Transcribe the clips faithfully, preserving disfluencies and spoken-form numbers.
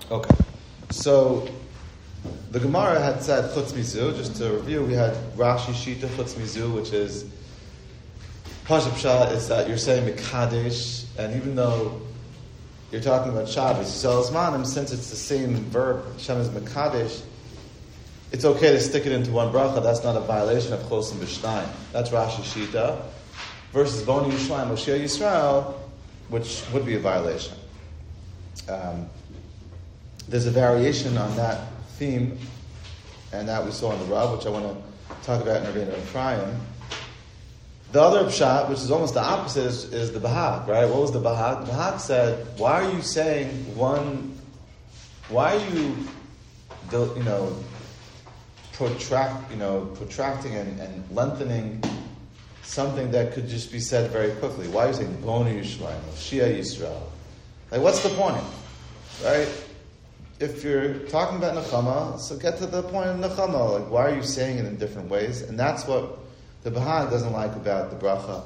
Okay. So the Gemara had said chutz mizu. Just to review, we had Rashi Shita chutz mizu, which is Pasha Pshat is that you're saying Mekadesh, and even though you're talking about Shabbos, Yisrael Zmanim, since it's the same verb, Hashem is Mekadesh, it's okay to stick it into one bracha. That's not a violation of Chosim B'Shnayim. That's Rashi Shita. Versus Boni Yishlayim Moshe Yisrael, which would be a violation. Um, there's a variation on that theme, and that we saw in the Rav, which I want to talk about in Rabbeinu Ephraim. The other pshat, which is almost the opposite, is, is the Bahag, right? What was the Bahag? The Bahag said, why are you saying one, why are you, you know, protract, you know, protracting and, and lengthening something that could just be said very quickly? Why are you saying Boni Yishlayim, Shia Yisrael? Like, what's the point, right? If you're talking about Nechama, so get to the point of Nechama. Like, why are you saying it in different ways? And that's what the Bahag doesn't like about the bracha.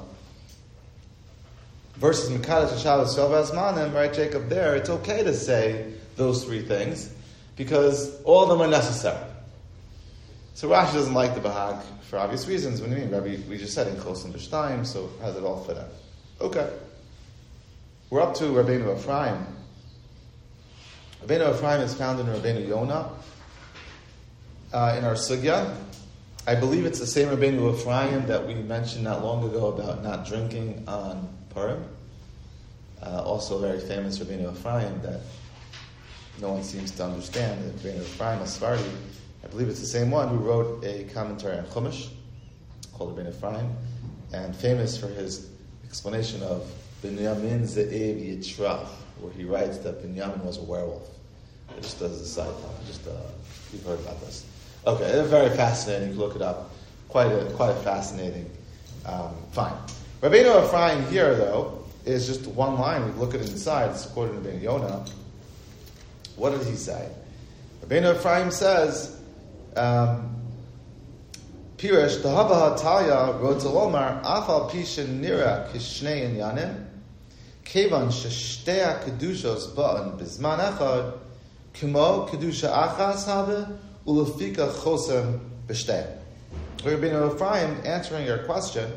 Versus Mekadesh Shabbos Shavas Manim, right, Jacob, there, it's okay to say those three things because all of them are necessary. So Rashi doesn't like the Bahag for obvious reasons. What do you mean, Rabbi? We just said in Chosim B'Shnayim, so how does it all fit in? Okay. We're up to Rabbeinu Ephraim. Rabbeinu Ephraim is found in Rabbeinu Yonah uh, in our Sugya. I believe it's the same Rabbeinu Ephraim that we mentioned not long ago about not drinking on Purim. Uh, also a very famous Rabbeinu Ephraim that no one seems to understand. Rabbeinu Ephraim Asfardi, I believe it's the same one who wrote a commentary on Chumash called Rabbeinu Ephraim, and famous for his explanation of Binyamin Ze'ev Yitzrach, where he writes that Binyamin was a werewolf. It just does a side note. Just uh, you've heard about this. Okay, they're very fascinating. You can look it up. Quite a quite a fascinating. Um, fine. Rabbeinu Ephraim here, though, is just one line. We look at it inside. It's according to Rabbeinu Yonah. What did he say? Rabbeinu Ephraim says, um, Pirish Tahava Hatalia wrote to Lomar Afal Pishin Nira Kishnei Inyanim Kevan Sheshtea Kedushos Ba'an Bizman Echad Kumo Kedusha Achas Have Ulafika Chosem B'Shtei. Rabbeinu Ephraim, answering your question,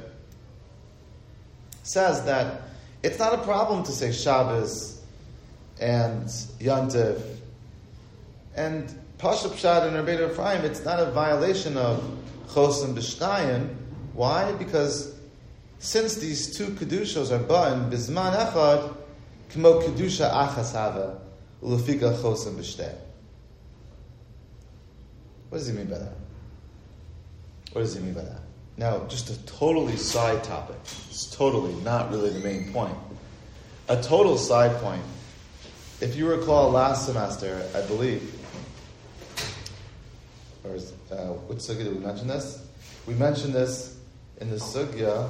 says that it's not a problem to say Shabbos and Yontif. And Pashup Pshat and Rabbeinu Ephraim, it's not a violation of Chosem B'Shnayim. Why? Because since these two Kedushos are Ba'an Bizman Echad Kumo Kedusha Achas Have Ulafika Chosem B'Shtei. What does he mean by that? What does he mean by that? Now, just a totally side topic. It's totally not really the main point. A total side point. If you recall last semester, I believe, or uh, which sugya did we mention this? We mentioned this in the sugya.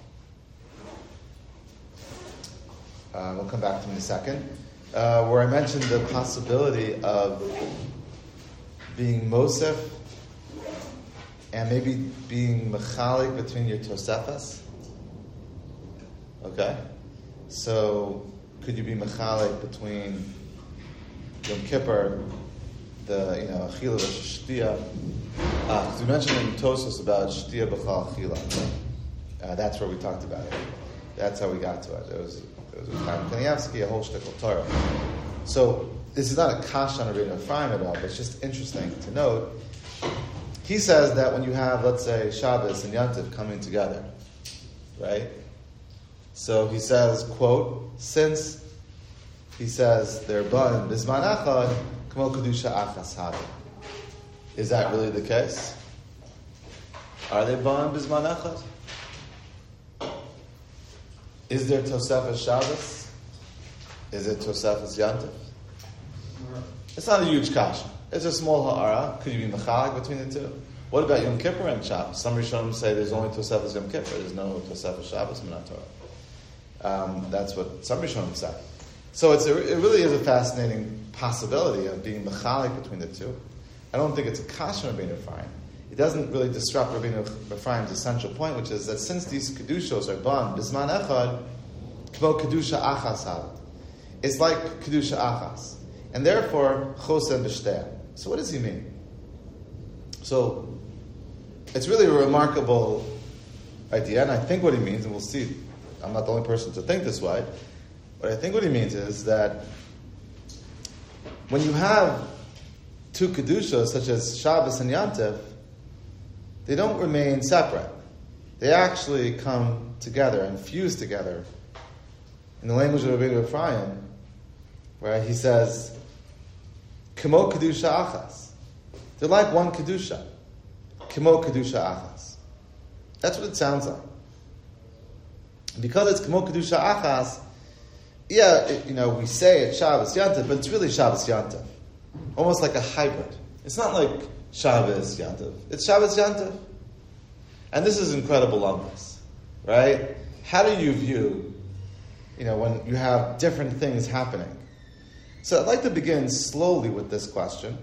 Uh, we'll come back to it in a second. Uh, where I mentioned the possibility of being Mosef and maybe being Mechalik between your Tosefas. Okay? So, could you be Mechalik between Yom Kippur, the, you know, Achila versus Shtia? Ah, because we mentioned in Tosfos about Shtia B'chal Achila. Uh, that's where we talked about it. That's how we got to it. It was, it was with Chaim Kanievsky, a whole shtickle Torah. So, this is not a kash on Rabbeinu Ephraim at all, but it's just interesting to note. He says that when you have, let's say, Shabbos and Yontif coming together, right? So he says, quote, since he says they're ba'an bizman echad, k'mo kedusha achas have. Is that really the case? Are they ba'an bizman echad? Is there Tosefes Shabbos? Is it Tosefes Yontif? It's not a huge kasha. It's a small ha'ara. Could you be mechalik between the two? What about Yom Kippur and Shabbos? Some Rishonim say there's only Tosefes Yom Kippur. There's no Tosefes Shabbos Minat Torah. Um, that's what some Rishonim say. So it's a, it really is a fascinating possibility of being mechalik between the two. I don't think it's a kasha Rabbeinu Ephraim. It doesn't really disrupt Rabbeinu Ephraim's essential point, which is that since these kedushos are ban bizman echad, k'mo kedusha achas have. It's like kedusha achas. and therefore chosen b'shtein. So what does he mean? So it's really a remarkable idea, and I think what he means, and we'll see, I'm not the only person to think this way, but I think what he means is that when you have two Kedushas, such as Shabbos and Yantiv, they don't remain separate. They actually come together and fuse together. In the language of Rabbeinu Ephraim, where he says, Kemo Kedusha Achas. They're like one Kedusha. Kemo Kedusha Achas. That's what it sounds like. Because it's Kemo Kedusha Achas, yeah, it, you know, we say it's Shabbos Yantiv, but it's really Shabbos Yantiv. Almost like a hybrid. It's not like Shabbos Yantiv. It's Shabbos Yantiv. And this is incredible lumbus, right? How do you view, you know, when you have different things happening? So I'd like to begin slowly with this question.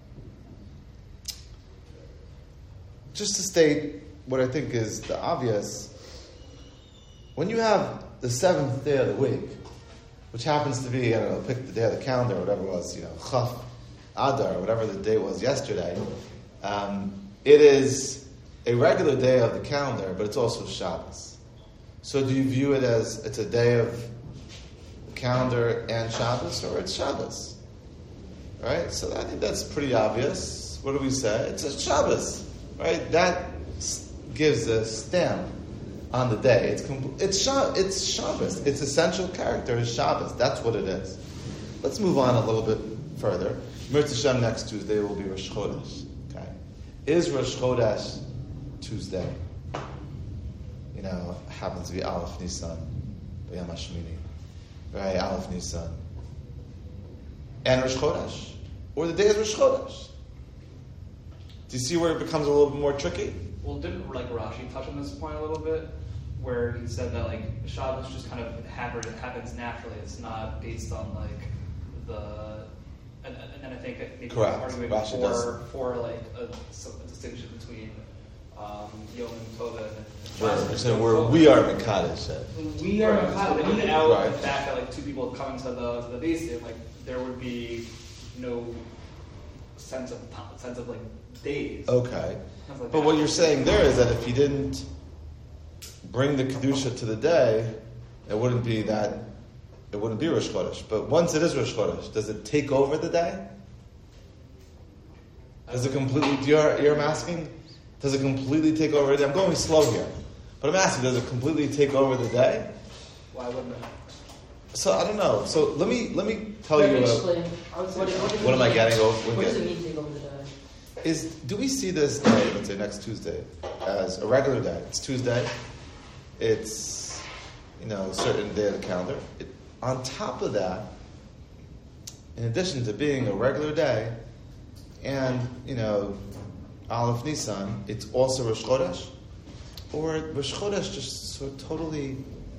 Just to state what I think is the obvious. When you have the seventh day of the week, which happens to be, I don't know, pick the day of the calendar, or whatever it was, you know, Chaf Adar, or whatever the day was yesterday, um, it is a regular day of the calendar, but it's also Shabbos. So do you view it as it's a day of calendar and Shabbos, or it's Shabbos? Right? So I think that's pretty obvious. What do we say? It's a Shabbos. Right? That gives a stamp on the day. It's compl- it's Shab- it's Shabbos. Its essential character is Shabbos. That's what it is. Let's move on a little bit further. Mirz Hashem next Tuesday will be Rosh Chodesh. Okay, is Rosh Chodesh Tuesday? You know, happens to be Aleph Nisan, B'Yam HaShmini, right? Aleph Nisan, and Rosh Chodesh, or the day is Rosh Chodesh. Do you see where it becomes a little bit more tricky? Well, didn't like Rashi touch on this point a little bit, where he said that like Shabbos just kind of happen, it happens naturally. It's not based on like the, and, and then I think that maybe Correct. arguing Rashi for does. for like a, some, a distinction between um, Yom Tova and We're, so we're, we are Mekadosh. we are Right. kind of without Right. the fact that like two people coming to the to the base, like there would be no sense of sense of like days. Okay. Like But what you're saying there is that if you didn't bring the Kedusha to the day, it wouldn't be that, it wouldn't be Rosh Chodesh. But once it is Rosh Chodesh, does it take over the day? Does it completely, do you hear I'm asking? Does it completely take over the day? I'm going slow here. But I'm asking, does it completely take over the day? Why wouldn't it? So I don't know. So let me let me tell Let you me what, explain. What, what, what, what am I getting over. What does it mean take over the day? Is, do we see this day, let's say next Tuesday, as a regular day? It's Tuesday. It's, you know, a certain day of the calendar. It, on top of that, in addition to being a regular day, and, you know, Aleph Nisan, it's also Rosh Chodesh? Or Rosh Chodesh just sort of totally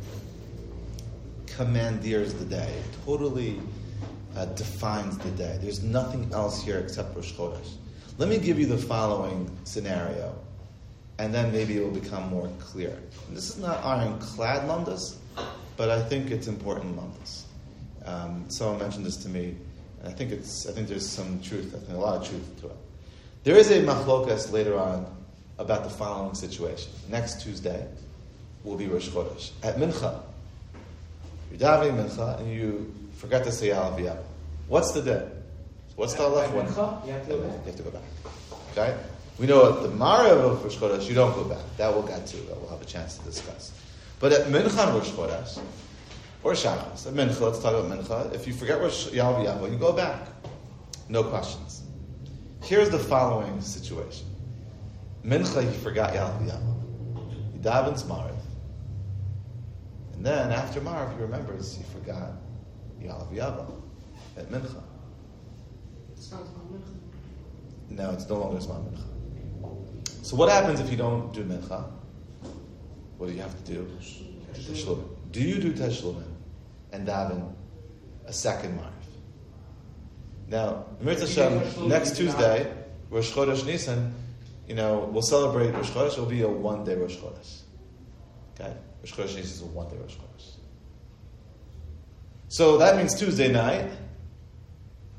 commandeers the day, totally uh, defines the day. There's nothing else here except Rosh Chodesh. Let me give you the following scenario, and then maybe it will become more clear. And this is not ironclad lumdus, but I think it's important lumdus. Um, someone mentioned this to me, and I think it's. I think there's some truth. I think a lot of truth to it. There is a machlokas later on about the following situation. Next Tuesday will be Rosh Chodesh at Mincha. You're davening Mincha, and you forgot to say Alav Yavah. What's the day? What's the left one? You have to go back. You have to go back. Okay? We know at the Mariv of Rosh Chodesh, you don't go back. That we'll get to. That we'll have a chance to discuss. But at Mincha and Rosh Chodesh, or Shabbos, at Mincha, let's talk about Mincha. If you forget Rosh Yalav Yavah, you go back. No questions. Here's the following situation. Mincha, he forgot Yalav Yavah. He davens Mariv. And then after Mariv, he remembers he forgot Yalav Yavah at Mincha. It's not Zman Mincha. No, it's no longer Zman Mincha. So what happens if you don't do Mincha? What do you have to do? Teshlumin. Do you do Teshlumin and daven a second Mariv? Now, Mirz Hashem, next Tuesday, Rosh Chodesh Nisan, you know, we'll celebrate Rosh Chodesh. It'll be a one-day Rosh Chodesh. Okay? Rosh Chodesh Nisan is a one-day Rosh Chodesh. So that means Tuesday night,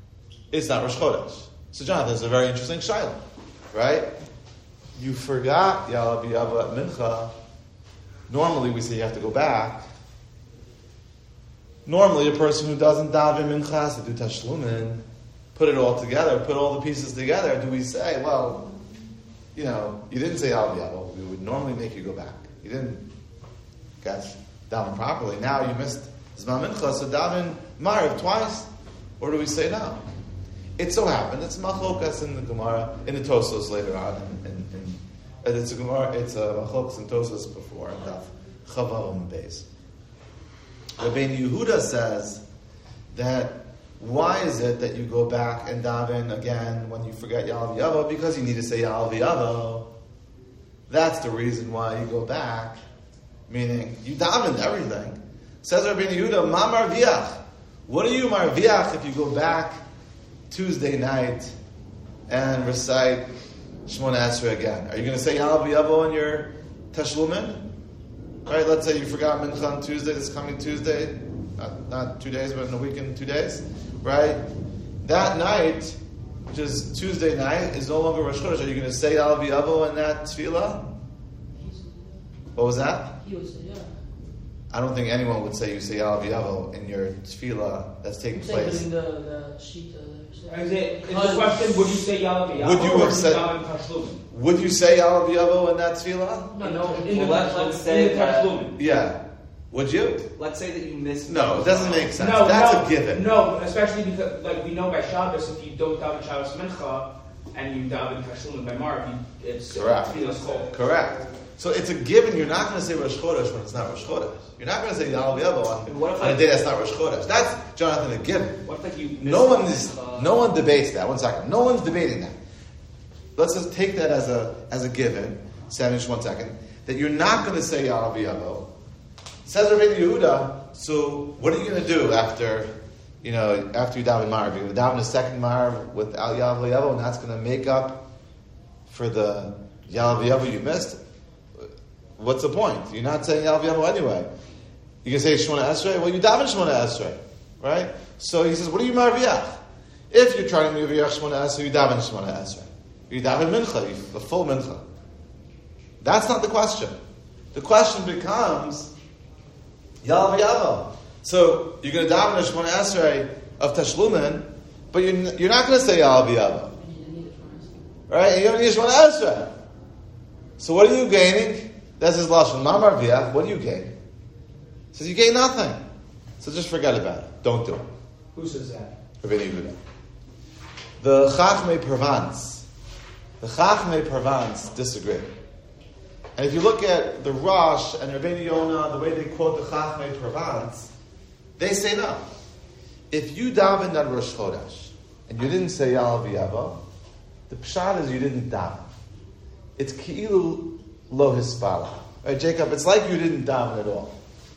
it's not Rosh Chodesh. So Jonathan, it's a very interesting shayla, right? You forgot Ya'aleh V'Yavo at Mincha. Normally we say you have to go back. Normally a person who doesn't daven Mincha has to do Tashlumin, put it all together, put all the pieces together. Do we say, well, you know, you didn't say Ya'aleh V'Yavo, we would normally make you go back. You didn't get daven properly. Now you missed Zman Mincha, so daven Ma'ariv twice. Or do we say no? It so happened, it's machlokas in the Gemara, in the Tosos later on, in, in, in, it's a Gemara, it's a machlokas in Tosos before, in Daf Chavav Beis. Rabbeinu Yehuda says that why is it that you go back and daven again when you forget Ya'aleh V'Yavo? Because you need to say Ya'aleh V'Yavo. That's the reason why you go back, meaning you davened everything. Says Rabbeinu Yehuda, Ma marviach? What are you marviach if you go back Tuesday night and recite Shemona Esrei again? Are you going to say Ya'aleh V'Yavo in your Tashlumin? Right, let's say you forgot Mincha on Tuesday, this coming Tuesday, not, not two days, but in a week and two days, right? That night, which is Tuesday night, is no longer Rosh Chodesh. Are you going to say Ya'aleh V'Yavo in that tefillah? What was that? He would say, yeah. I don't think anyone would say you say Ya'aleh V'Yavo in your tefillah that's taking I'm saying, place. but in the, the sheet, uh, Is it, is the question, would you say Ya'aleh V'Yavo? Would you have said- daven Tashlumin? Would you say Ya'aleh V'Yavo in that tefillah? No, No, no. in the Well, Tashlumin. let's say in the that- Tashlumin. Yeah. Would you? Let's say that you missed. No, it doesn't make sense. No, That's no, a given. No, especially because, like, we know by Shabbos, if you don't daven Shabbos Mincha and you daven Tashlumin by Marav, you- it's Correct. tefillah's called. Correct. So it's a given. You're not going to say Rosh Chodesh when it's not Rosh Chodesh. You're not going to say Ya'aleh V'Yavo on, And what if on a I- day that's not Rosh Chodesh. That's, Jonathan, a given. What if like you missed No one the is, Mincha? no one debates that. One second. No one's debating that. Let's just take that as a as a given. Sam, just one second. That you're not going to say Ya'aleh V'Yavo. Says Rabbeinu Yehuda. So what are you going to do after, you know, after you daven Marav? You're going to daven a second Marav with Ya'aleh V'Yavo, and that's going to make up for the Ya'aleh V'Yavo you missed. What's the point? You're not saying Ya'aleh V'Yavo anyway. You can say Shemona Esrei. Well, you daven Shemona Esrei, right? So he says, what are you marviach? If you're trying to marviach Shemona Esrei, you daven Shemona Esrei. You daven Mincha, you, the full Mincha. That's not the question. The question becomes Ya'aleh V'Yavo. So you're going to daven a Shemona Esrei of Tashlumin, but you're, you're not going to say Ya'aleh V'Yavo, You need it for us. right? And you don't need Shemona Esrei. So what are you gaining? That's his lashon. Ma marviach. What do you gain? He says you gain nothing. So just forget about it. Don't do it. Who says that? Rabbeinu Yehuda. The Chachmei Provence, the Chachmei Provence disagree. And if you look at the Rosh and Rabbeinu Yonah, the way they quote the Chachmei Provence, they say no. If you davened on Rosh Chodesh and you didn't say Ya'aleh V'Yavo, the pshat is you didn't daven. It's ki'ilu lo hispala. Right, Jacob? It's like you didn't daven at all.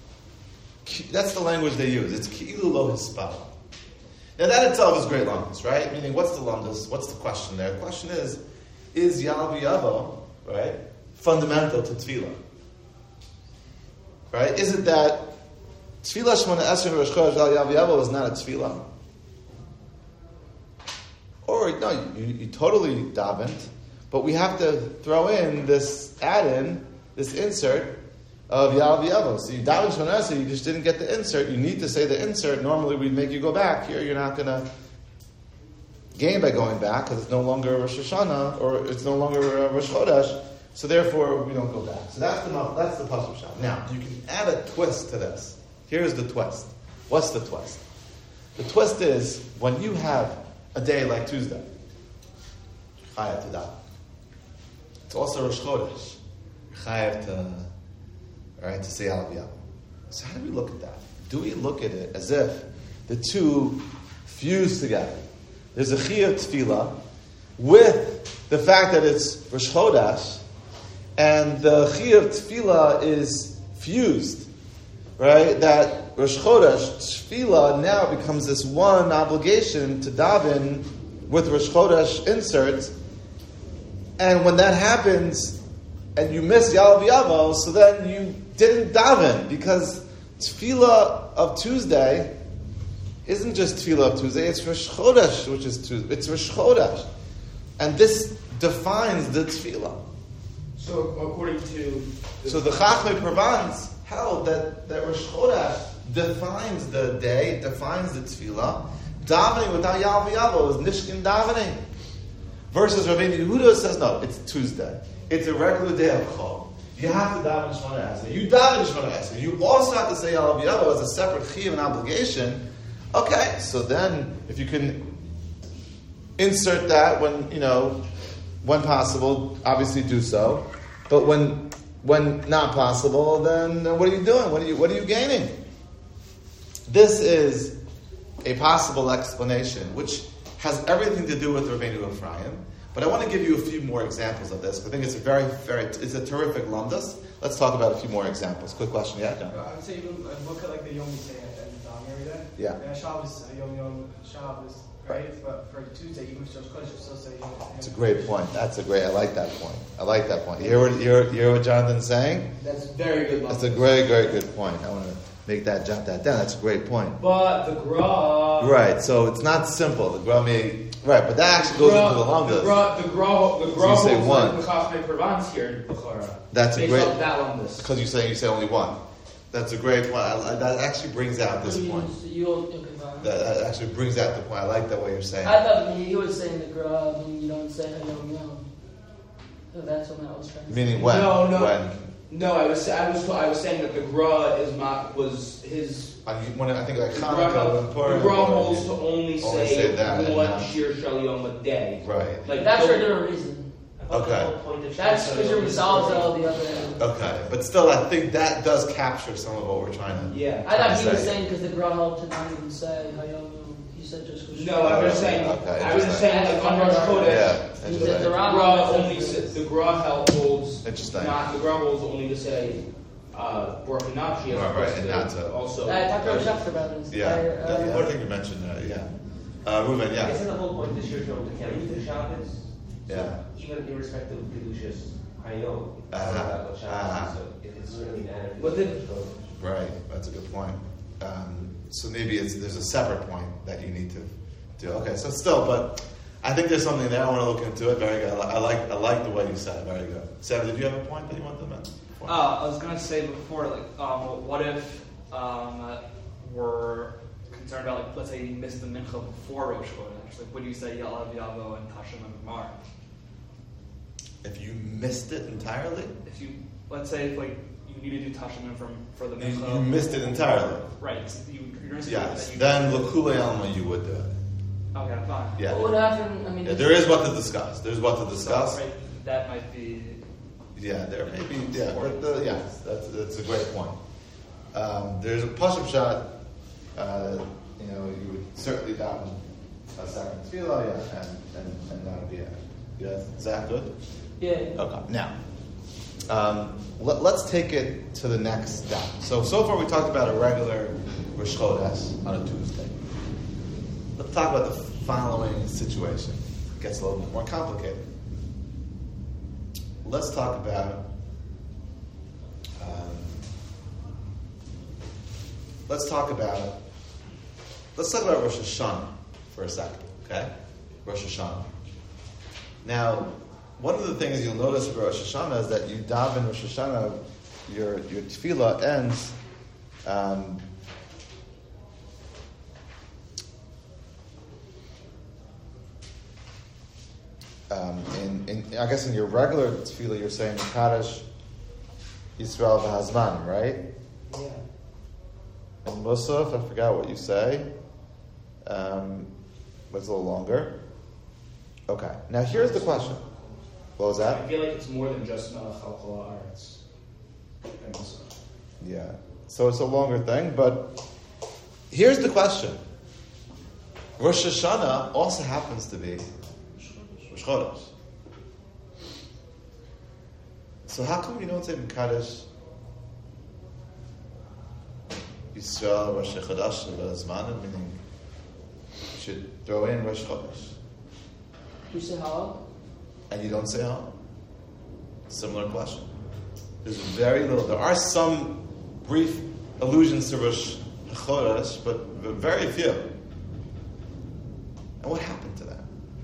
That's the language they use. It's ki'ilu lo hispala. Now that itself is great lumdus, right? Meaning, what's the lumdus? What's the question there? The question is, is Ya'aleh V'Yavo, right, fundamental to tefillah? Right? Is it that tefillah Shemona Esrei Rosh Chodesh Ya'aleh V'Yavo is not a tefillah? Or, no, you, you totally davened, but we have to throw in this add-in, this insert of Ya'aleh V'Yavo. So you davened Shemona Esrei, you just didn't get the insert. You need to say the insert. Normally we'd make you go back. Here you're not going to gain by going back because it's no longer Rosh Hashanah or it's no longer uh, Rosh Chodesh. So therefore we don't go back. So that's the that's the pasuk shot. Now you can add a twist to this. Here's the twist. What's the twist? The twist is when you have a day like Tuesday, Chayav to daven. It's also Rosh Chodesh. Chayav to, right, to say Ya'aleh V'Yavo. So how do we look at that? Do we look at it as if the two fuse together? There's a Chiyuv Tefillah with the fact that it's Rosh Chodesh, and the Chiyuv Tefillah is fused, right? That Rosh Chodesh Tefillah now becomes this one obligation to daven with Rosh Chodesh inserts, and when that happens, and you miss Ya'aleh V'Yavo, so then you didn't daven because Tefillah of Tuesday isn't just Tefillah of Tuesday, it's Rosh Chodesh, which is Tuesday. It's Rosh Chodesh. And this defines the Tefillah. So according to the So the Chachmei Provence held that, that Rosh Chodesh defines the day, defines the Tefillah. Davening without Yal V'Yavo is Nishkin davening. Versus Rabbeinu Yehuda says, no, it's Tuesday. It's a regular day of Chol. You have to daven Shemona Esrei. You daven Shemona Esrei. You also have to say Yal V'Yavo as a separate chiyuv and obligation. Okay, so then if you can insert that when, you know, when possible, obviously do so. But when when not possible, then what are you doing? What are you what are you gaining? This is a possible explanation, which has everything to do with Rabbeinu Ephraim. But I want to give you a few more examples of this. I think it's a very, very, it's a terrific lumdus. Let's talk about a few more examples. Quick question, yeah, John? I would say even uh, look at like the Yom Yisei and the Dam every day. Yeah. And Shabbos, uh, Yom Yom Shabbos, right? But for Tuesday, even for Rosh Chodesh, you still say Yom. It's a great point. That's a great, I like that point. I like that point. You hear what, you hear, you hear what Jonathan's saying? That's very good. That's a great, very good point. I want to make that, jot that down. That's a great point. But the Gra. Right, so it's not simple. The Gra may, right, but that actually goes into the lumdus. The Gra, the Gra, the Gra So you say holds one. like the Chachmei Provence here, the Chara. That's a Based great- off that lumdus. Because you say you say only one. That's a great point. I, I, that actually brings out this You- point. You, okay, fine. That, that actually brings out the point. I like the way you're saying. I thought he was saying the grub, and you don't say Hayom Yom. So that's what I was trying to say. Meaning when? No, no. When? No, I was I was I was saying that the Gra is not was his. On, when I think like The Hanukkah and Gra, Purim. the Gra holds to only, Only say, say that and one not- Shir Shel Yom a day. Right. Like That's for a don't- different reason. Okay. That's because you're resolved all the other end. Okay. But still, I think that does capture some of what we're trying to. Yeah. I thought he was Say. saying because the Gra helped to not even say Hayom Yom. He said just because. No, I was saying Okay, I was just interesting. saying like on Rosh Chodesh. Yeah. He said the The Gra Gra only says, the Gra held holds Interesting. not the Gra holds only to say uh, Baruch Hanachi as Right, right, opposed and to not to- also. I talked to Shafter about this. Yeah. I, That's uh, another thing you mentioned there. Yeah. Uh, Reuven, yeah. Isn't the whole point this year from the Keriv Shabbos? Yeah. Even irrespective of Kedushas, I know it's Uh-huh. not about Shabbos, Uh-huh. so it- it's really matter. But the- Right, that's a good point. Um, so maybe it's, there's a separate point that you need to do. Okay, so still, but I think there's something there. I want to look into it. Very good. I, li- I like I like the way you said it. Very good. Sarah, did you have a point that you wanted to mention? Uh, I was gonna say before, like, um, what if um, we're concerned about, like, let's say you missed the mincha before Rosh Chodesh? Like, would you say Ya'alav Yavo and Tashem and Gemara? If you missed it entirely, If you, let's say, if, like, you need to do Tashem from for the you, mincha, you missed it entirely. right? So you, you're gonna Yes. that you Then L'Kulei Alma, you would do it. Okay, fine. Yeah. What would happen? I mean, Yeah, there is what to discuss. There's what to discuss. So, right, that might be. Yeah, there may be. Yeah, but the, yes, that's that's a great point. Um, there's a push-up shot. Uh, you know, you would certainly daven a second tefillah, yeah, and and and that would be it. Yeah, is that good? yeah. Okay. Now, um, let, let's take it to the next step. So so far we talked about a regular Rosh Chodesh on a Tuesday. Let's talk about the following situation. It gets a little bit more complicated. Let's talk about um, let's talk about let's talk about Rosh Hashanah for a second, okay? Rosh Hashanah. Now, one of the things you'll notice about Rosh Hashanah is that you daven Rosh Hashanah, your your tefillah ends. Um, Um, in, in, I guess in your regular tefillah, you're saying Kaddish Yisrael v'Hazman, right? Yeah. And Musaf, I forgot what you say. Um, but it's a little longer. Okay. Now here's the question. What was I that? feel like it's more than just Melech Al Kol Haaretz. And also- Yeah. So it's a longer thing, but here's the question. Rosh Hashanah also happens to be Rosh Chodesh. So how come you don't say Mekadesh Yisrael Rosh Chodesh Zman, meaning you should throw in Rosh Chodesh, You say how? and you don't say how? Similar question. There's very little. There are some brief allusions to Rosh Chodesh, but very few. And what happened to that?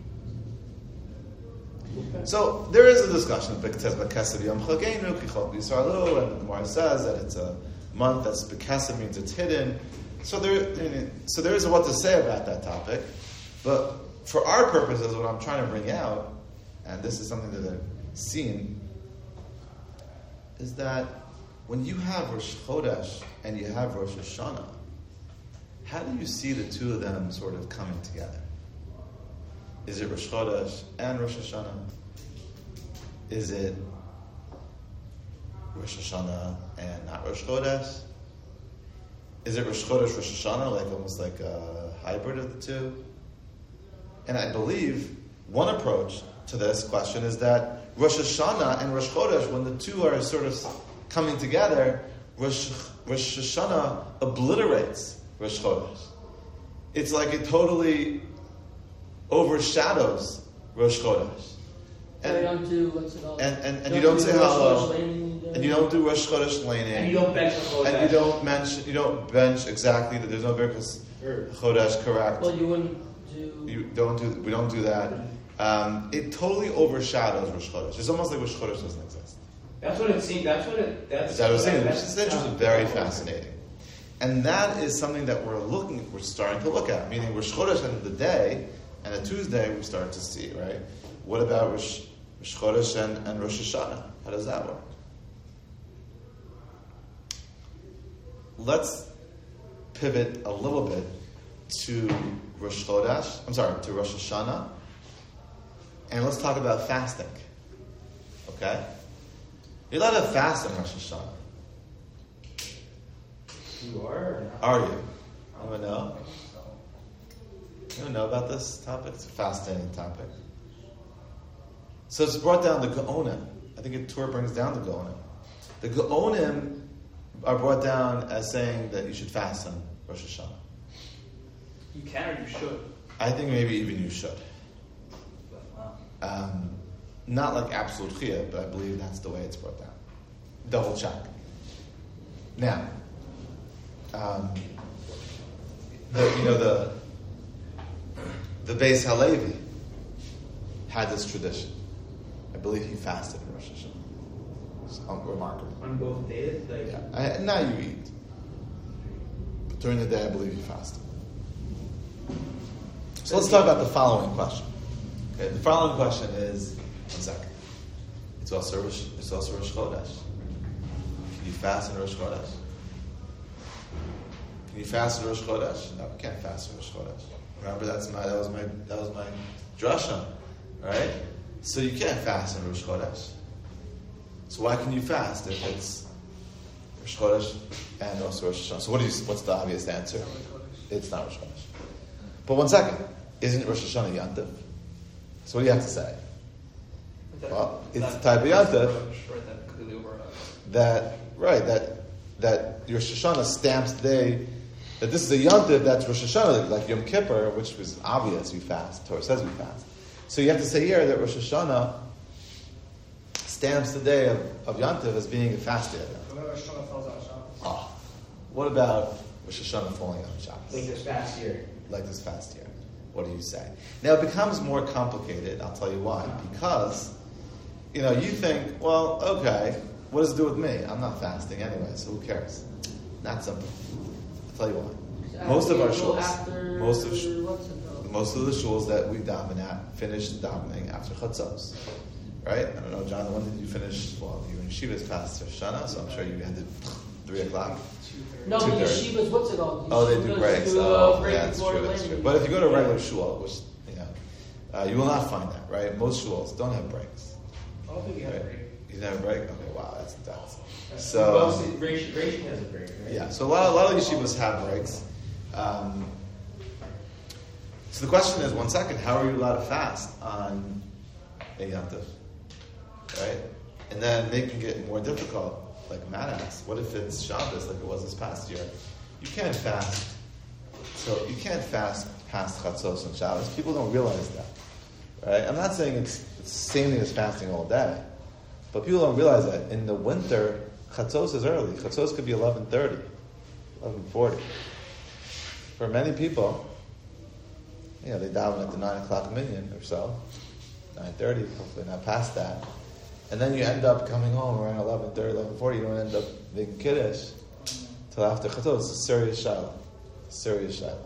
So there is a discussion. It says B'Kesed Yom Chagenu Kichot B'Yisraelu, and the Gemara says that it's a month that's B'Kesed means it's hidden. So there, so there is what to say about that topic. But for our purposes, what I'm trying to bring out, and this is something that I've seen, is that when you have Rosh Chodesh and you have Rosh Hashanah, how do you see the two of them sort of coming together? Is it Rosh Chodesh and Rosh Hashanah? Is it Rosh Hashanah and not Rosh Chodesh? Is it Rosh Chodesh, Rosh Hashanah, like almost like a hybrid of the two? And I believe one approach to this question is that Rosh Hashanah and Rosh Chodesh, when the two are sort of coming together, Rosh, Rosh Hashanah obliterates Rosh Chodesh. It's like it totally overshadows Rosh Chodesh. And, you don't do what's it called? And, and, and don't you don't do say Rosh hello. Chodesh Laning, And you don't do Rosh Chodesh Laning. And you don't bench a Chodesh. And you don't mention, you don't bench exactly that there's no Birkas Chodesh, correct. Well, you wouldn't do. You don't do, we don't do that. Um, it totally overshadows Rosh Chodesh. It's almost like Rosh Chodesh doesn't exist. That's what it seems. That's what it. That's. As I was saying, which that's- is interesting, very fascinating. And that is something that we're looking, we're starting to look at. Meaning Rosh Chodesh end of the day, and a Tuesday we start to see, right? What about Rosh, Rosh Chodesh and, and Rosh Hashanah? How does that work? Let's pivot a little bit to Rosh Chodesh. I'm sorry, to Rosh Hashanah, and let's talk about fasting. Okay, you're allowed to fast on Rosh Hashanah. You are? Are you? Anyone know? Anyone know about this topic? It's a fascinating topic. So it's brought down the Gaonim. I think the Torah brings down the Gaonim. The Gaonim are brought down as saying that you should fast on Rosh Hashanah. You can or you should. I think maybe even you should. Wow. Um, not like absolute chiyah, but I believe that's the way it's brought down. Double check. Now, um, the, you know the the Beis Halevi had this tradition. I believe he fasted in Rosh Hashanah. It's remarkable. On both days, like. Yeah, I, now you eat. But during the day, I believe he fasted. So let's talk about the following question. Okay, the following question is, one second. It's also Rosh, it's also Rosh Chodesh. Can you fast in Rosh Chodesh? Can you fast in Rosh Chodesh? No, you can't fast in Rosh Chodesh. Remember, that's my that was my that was my drasha, right? So you can't fast in Rosh Chodesh. So why can you fast if it's Rosh Chodesh and also Rosh Hashanah? So what do you? What's the obvious answer? It's not Rosh Chodesh. But one second, isn't Rosh Hashanah Yantiv? So what do you have to say? That- Well, it's that- type of Yantiv. Right, that completely overrides. That right that that Rosh Hashanah stamps the day that this is a Yantiv that's Rosh Hashanah, like Yom Kippur, which was obvious you fast. Torah says we fast. So you have to say here that Rosh Hashanah stamps the day of, of Yantiv as being a fast day. When Rosh Hashanah falls on Shabbos. Oh, what about Rosh Hashanah falling on Shabbos? Like this past year. Like this fast year. What do you say? Now it becomes more complicated. I'll tell you why. Because, you know, you think, well, okay, what does it do with me? I'm not fasting anyway, so who cares? Not simple. I'll tell you why. Most of our Go shuls, after most of sh- what's it called? most of the shuls that we daven at finish davening after chatzos, right? I don't know, John. When did you finish? Well, you were in yeshivas past Rosh Hashanah, so I'm sure you had to three o'clock. No, but two thirty. yeshivas, what's it called? Oh, they do Yeshivas breaks. do, uh, Oh, break yeah, that's before true, that's landing. true. But if you go to a regular shul, which, you know, uh, you will not find that, right? Most shuls don't have breaks. I don't think you have a Right? break. You have a break? Okay, wow, that's intense. Most So, Raish Raish has a break, right? yeah, so a lot, a lot of yeshivas have breaks. Um, so the question is, one second, how are you allowed to fast on a yantiv? Right? And then making it more difficult, like Matt asked, what if it's Shabbos like it was this past year? You can't fast. So you can't fast past Chatzos and Shabbos. People don't realize that. Right? I'm not saying it's, it's the same thing as fasting all day. But people don't realize that. In the winter, Chatzos is early. Chatzos could be eleven thirty, eleven forty. For many people, you know, they daven at the nine o'clock minyan or so, nine thirty, hopefully not past that. And then you end up coming home around eleven thirty, eleven forty, you don't end up making kiddush till after Chatzot. It's a serious shiloh. It's a serious shiloh.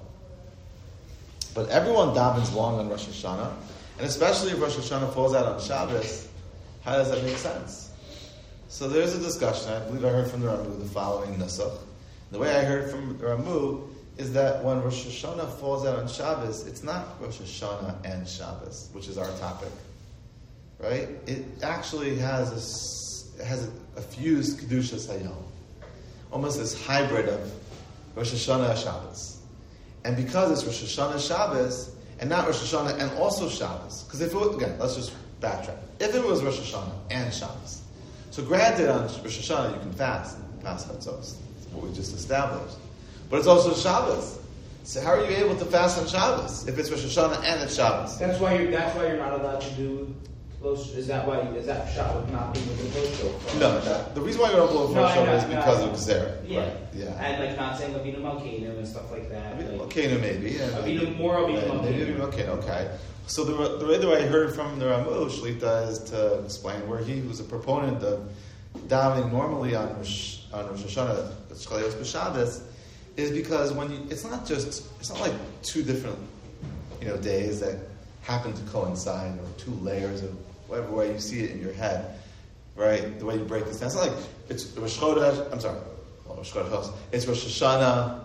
But everyone davens long on Rosh Hashanah, and especially if Rosh Hashanah falls out on Shabbos, how does that make sense? So there's a discussion. I believe I heard from the Ramu the following nusach. The way I heard from the Ramu is that when Rosh Hashanah falls out on Shabbos, it's not Rosh Hashanah and Shabbos, which is our topic, right? It actually has a, it has a, a fused Kedushas Hayom, almost this hybrid of Rosh Hashanah and Shabbos. And because it's Rosh Hashanah Shabbos, and not Rosh Hashanah and also Shabbos, because if it was, again, let's just backtrack. If it was Rosh Hashanah and Shabbos, so granted on Rosh Hashanah you can fast and fast Chatzos, that's what we just established. But it's also Shabbos. So how are you able to fast on Shabbos if it's Rosh Hashanah and it's Shabbos? That's why you're. That's why you're not allowed to do. Those, is that why? Is that Shabbos not being with the post? No, no. The reason why you don't blow for No, Rosh I know, Hashanah is no, because I of know. Gzera. Yeah. Right. Yeah. And like not saying Avinu Malkeinu and stuff like that. I mean, like, Malkeinu maybe. Yeah, Avinu, more Avinu Right, maybe Malkeinu. okay, okay. So the the way that I heard from the Ramu Shlita is to explain where he was a proponent of davening normally on Rosh, on Rosh Hashanah, Shchalios B'Shabbos, is because when you, it's not just it's not like two different you know days that happen to coincide or two layers of whatever way you see it in your head, right? The way you break this down, it's not like it's Rosh Chodesh. I'm sorry, well, Rosh Chodesh. It's Rosh Hashanah.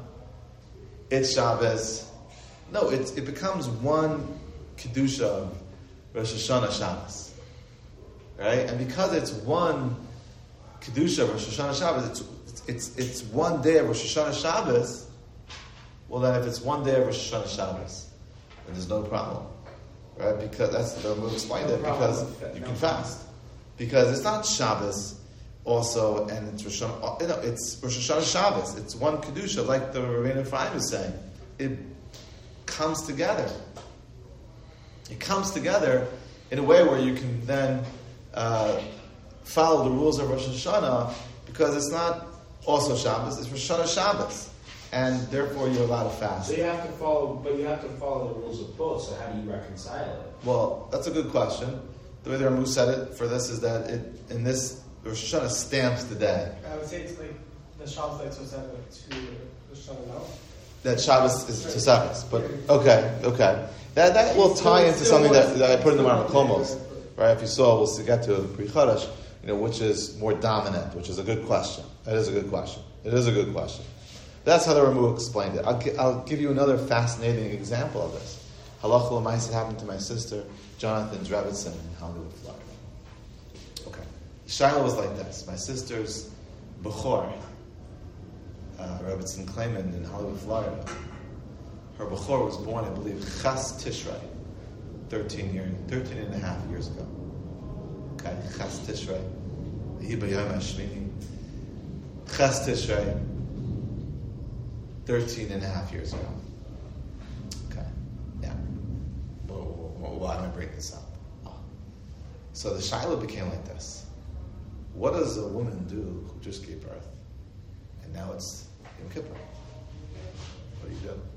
It's Shabbos. No, it's, it becomes one Kedusha of Rosh Hashanah Shabbos. Right? And because it's one Kedusha of Rosh Hashanah Shabbos, it's, it's, it's, it's one day of Rosh Hashanah Shabbos, well then if it's one day of Rosh Hashanah Shabbos, then there's no problem. Right? Because that's the way we explained No it, problem because with that, you no can problem. fast. Because it's not Shabbos also, and it's Rosh Hashanah, you know, it's Rosh Hashanah Shabbos. It's one Kedusha, like the Rebbeinu Ephraim is saying. It comes together. It comes together in a way where you can then uh, follow the rules of Rosh Hashanah, because it's not also Shabbos, it's Rosh Hashanah Shabbos. And therefore you're allowed to fast. So you have to follow, but you have to follow the rules of both. So how do you reconcile it? Well, that's a good question. The way the Ramu said it for this is that it in this Rosh Hashanah stamps the day. I would say it's like the Shabbos like Tosefah to Rosh Hashanah now. That Shabbos is to Shabbos. But okay, okay. That that will Still- tie into still something that, one- that I put in the still one- Marmakomos. Right? If you saw, we'll get to Pri Chodesh, you know, which is more dominant, which is a good question. That is a good question. It is a good question. That's how the Ramu explained it. I'll, gi- I'll give you another fascinating example of this. Halacha l'maisa happened to my sister, Jonathan Drevinson in Hollywood, Florida. Okay. Shiloh was like this. My sister's Bechor, uh, Rebbetzin Klayman in Hollywood, Florida. Her Bechor was born, I believe, Chas Tishrei, thirteen, year, thirteen and a half years ago. Okay, Chas Tishrei. Hiba Yom HaShmini. Chas Tishrei, thirteen and a half years ago. Okay, yeah. Well, why am I bringing this up? Oh. So the Shiloh became like this. What does a woman do who just gave birth? And now it's Yom Kippur. What do you do?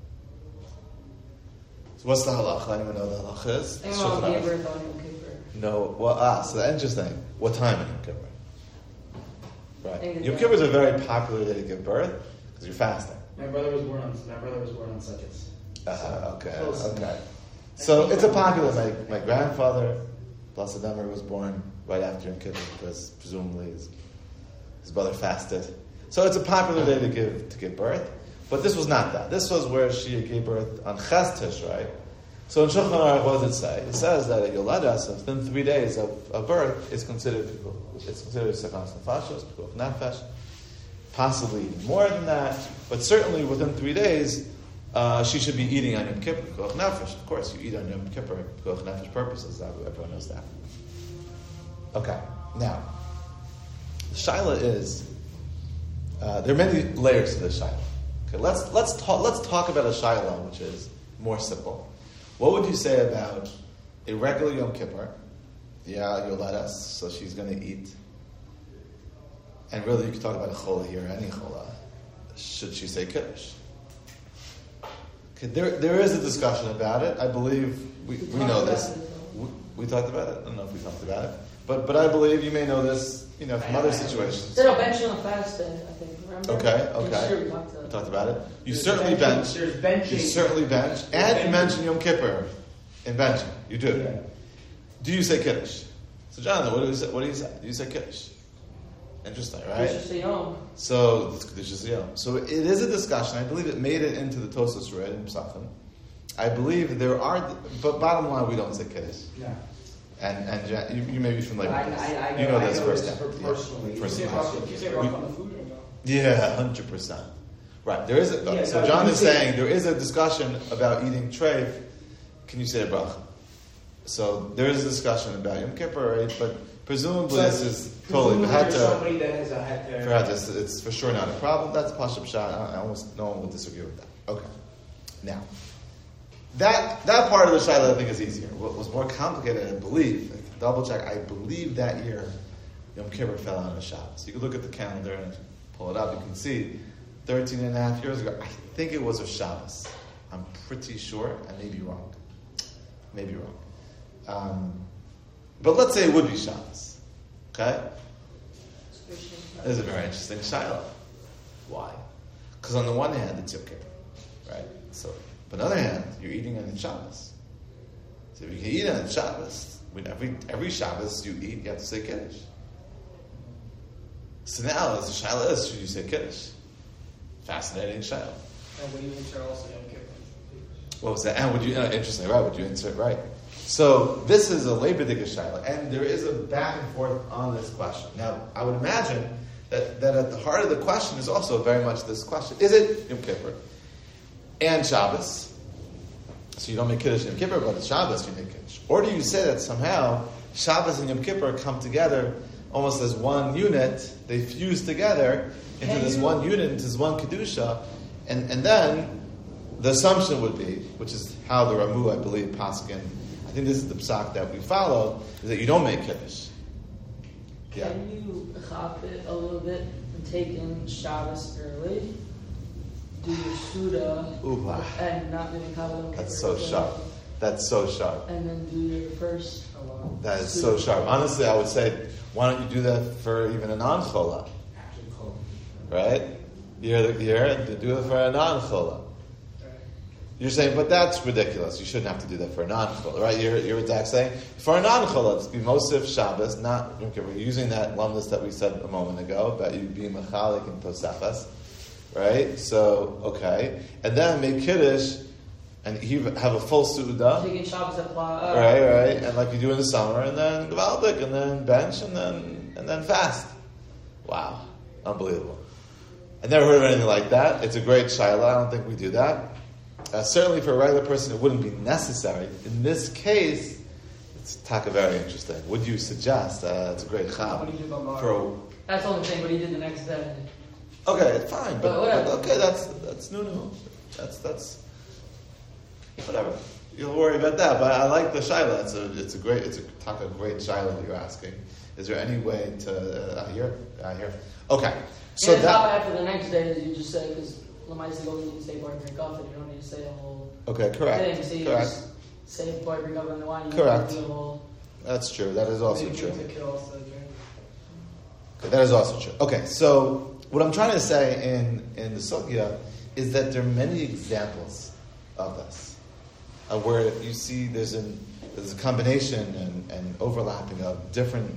So what's the halacha? Anyone know what the halacha is? They Shulchan all gave Aruch. birth on Yom Kippur. No, well, ah, so that's interesting. What time in Yom Kippur? I Right. think it's Yom right. Kippur is a very popular day to give birth because you're fasting. My brother was born on. My brother was born on Sukkot. Uh, okay, Close. okay. So it's a popular. My my grandfather, Blessed Memory, was born right after Yom Kippur because presumably his, his brother fasted. So it's a popular day to give to give birth. But this was not that. This was where she gave birth on Chas Tishrei. So in Shulchan Aruch, what does it say? It says that a Yoledas, within three days of, of birth, is considered it's considered Sechanas Nefashos, Pikuach Nefesh. Possibly even more than that, but certainly within three days, uh, she should be eating on Yom Kippur, Pikuach Nefesh. Of course, you eat on Yom Kippur, Pikuach Nefesh purposes. Everyone knows that. Okay, now the shaila is uh, there are many layers to this shaila. Okay, let's let's talk let's talk about a shaila which is more simple. What would you say about a regular Yom Kippur? Yeah, you'll let us, so she's going to eat. And really, you could talk about a chola here, any chola. Should she say kiddush? Okay, there, there is a discussion about it. I believe we, We we talked know about this. it, though. We, we talked about it. I don't know if we talked about it, but but I believe you may know this. You know, from other situations. Instead of benching on a fast day, I think. Remember? Okay, Yeah, okay. Sure, we talked We about talked about it. You There's certainly benching- bench. There's benching. You certainly bench, and you benching. mention Yom Kippur in benching. You do. Yeah. Do you say Kiddush? So, Jonathan, what do you say? What do you say? Do you say Kiddush? Interesting, it. right? Just say Yom. So, it's Kiddush is Yom. So, it is a discussion. I believe it made it into the Tosfos Red in Pesachim. I believe there are, but bottom line, we don't say Kiddush. Yeah. And and Jan- you, you may be familiar I, with this. I, I you know, know I this know first this hand. per- Yeah, personally. You personally. say rough, you say rough on the food or no? Yeah, hundred percent. Right. There is a, Yeah, so no, John you is say- saying there is a discussion about eating treif. Can you say a bracha? So there is a discussion about Yom Kippur, right? But presumably So, this is totally presumably there's behata. somebody that has a heter. For it's, it's for sure not a problem. That's Pashup Shah. I almost no one will disagree with that. Okay. Now, that that part of the Shaila I think is easier. What was more complicated, I believe, I can double check, I believe that year Yom Kippur fell on a Shabbos. You can look at the calendar and pull it up. You can see thirteen and a half years ago, I think it was a Shabbos. I'm pretty sure. I may be wrong. Maybe wrong. Um, but let's say it would be Shabbos. Okay? This is a very interesting Shaila. Why? Because on the one hand, it's Yom Kippur, right? So, but on the other hand, you're eating on Shabbos. So if you can eat on Shabbos, when every every Shabbos you eat, you have to say Kiddush. So now, as the Shaila is, should you say Kiddush? Fascinating Shaila. And when you enter also Yom Kippur. What was that? And would you, uh, interesting, right? Would you insert, right? So this is a Leibediger Shaila, and there is a back and forth on this question. Now, I would imagine that, that at the heart of the question is also very much this question. Is it Yom Kippur and Shabbos? So you don't make Kiddush Yom Kippur, but it's Shabbos you make Kiddush. Or do you say that somehow Shabbos and Yom Kippur come together almost as one unit, they fuse together into Can this you- one unit, into this one Kedusha, and, and then the assumption would be, which is how the Ramu, I believe, Paskin, I think this is the psak that we follow, is that you don't make Kiddush. Yeah. Can you chop it a little bit and take in Shabbos early? Do your Suda Ooh, wow. and not maybe Kabbalah. That's so sharp. That's so sharp. And then do your first. Oh, wow. That is so sharp. Honestly, I would say, why don't you do that for even a non-chola? Actually, cool. Right? You're here to do it for a non-chola. Right. You're saying, but that's ridiculous. You shouldn't have to do that for a non-chola, right? You're, you're exactly saying, for a non-chola, it's be Mosif Shabbos, not Yom Kippur. You're using that lumdus that we said a moment ago, about you being Mechalik and Tosefas, right? So, okay. And then make Kiddush, and you have a full Su'udah, Taking Shabbos at uh, right, right, and like you do in the summer, and then Gvaldik, and then bench, and then and then fast. Wow, unbelievable! I never heard of anything like that. It's a great shaila. I don't think we do that. Uh, certainly for a regular person, it wouldn't be necessary. In this case, it's taka very interesting. Would you suggest? Uh, it's a great What chab do you do about Mara? for. A, That's the only thing, what he did the next day. okay, fine, but, But whatever. but okay, that's that's no no. That's that's whatever. You'll worry about that, but I like the shaila. It's a it's a great it's a taka great shaila that you're asking. Is there any way to? Uh, I hear I hear. Okay, so So and that after the next day, as you just said, because Lamaisa goes and say boy break off, and you don't need to say a whole okay correct thing. So you correct. just say boy break up and the wine. You Correct. don't do the whole. That's true. That is also Maybe true. to kill also drink. Okay, that is also true. Okay, so what I'm trying to say in, in the Sugya is that there are many examples of this, uh, where you see there's, an, there's a combination and, and overlapping of different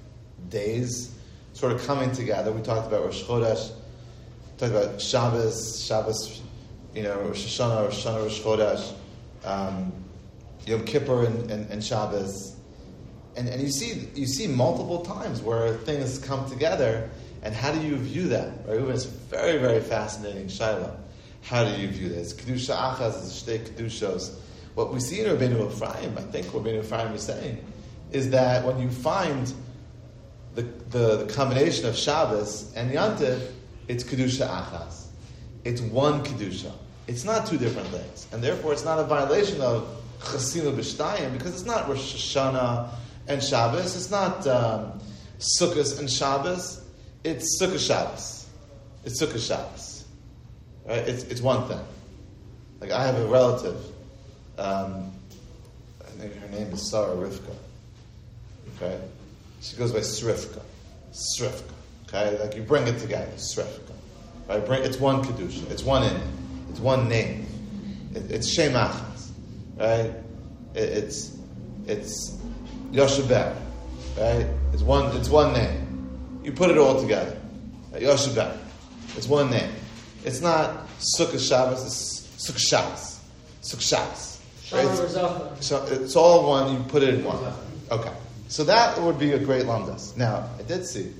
days sort of coming together. We talked about Rosh Chodesh, talked about Shabbos, Shabbos, you know, Rosh Hashanah, Rosh Hashanah, Rosh Chodesh, um, Yom Kippur and, and, and Shabbos. And, and you see you see multiple times where things come together, and how do you view that? Right? It's very, very fascinating shaila. How do you view this? Kedusha achaz is shtei kedushos. What we see in Rabbeinu Ephraim, I think what Rabbeinu Ephraim is saying, is that when you find the, the, the combination of Shabbos and Yantiv, it's kedusha achaz. It's one kedusha. It's not two different things, and therefore it's not a violation of chasinu b'shtayim because it's not Rosh Hashanah and Shabbos. It's not um, Sukkot and Shabbos. It's Sukkot Shabbos. It's Sukkot Shabbos. Right? It's it's one thing. Like I have a relative, um, I think her name is Sarah Rivka. Okay? She goes by Srivka. Srivka. Okay? Like you bring it together, Srivka. Right? Bring, it's one Kedusha. It's one in. It's one name. It, it's Shem Achaz. Right? It, it's it's Yosheber. Right? It's one it's one name. You put it all together. Right? Yosheber. It's one name. It's not Sukkot Shabbos, it's Sukkot Shabbos. Sukkot Shabbos. Right? It's, so it's all one, you put it in one. Okay. So that would be a great lamdas. Now, I did see,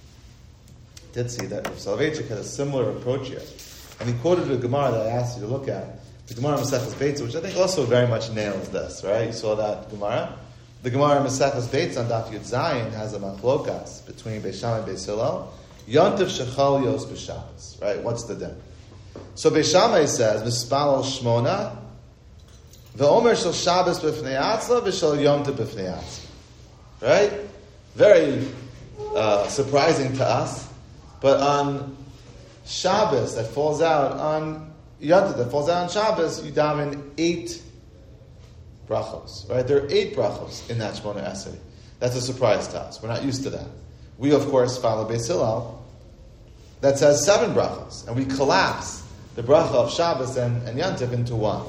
did see that Rav Soloveitchik had a similar approach here. And he quoted a Gemara that I asked you to look at, the Gemara Maseches Beitza, which I think also very much nails this, right? You saw that Gemara? The Gemara Maseches Beitza on Daf Yud Zayin has a machlokas between Beis Shammai and Beis Hillel. Yontif Shechal Yos B'Shabbos, right? What's the din? So Beis Shammai says, Mispalal Shmona, Ve'omer Shel Shabbos B'Fnei Atzla, V'Shel Yontif B'Fnei Atzla. Right? Very uh, surprising to us. But on Shabbos, that falls out on Yontif, that falls out on Shabbos, you daven eight brachos. Right? There are eight brachos in that Shmona Esrei. That's a surprise to us. We're not used to that. We, of course, follow Beis Hillel that says seven brachos. And we collapse the bracha of Shabbos and, and Yontif into one.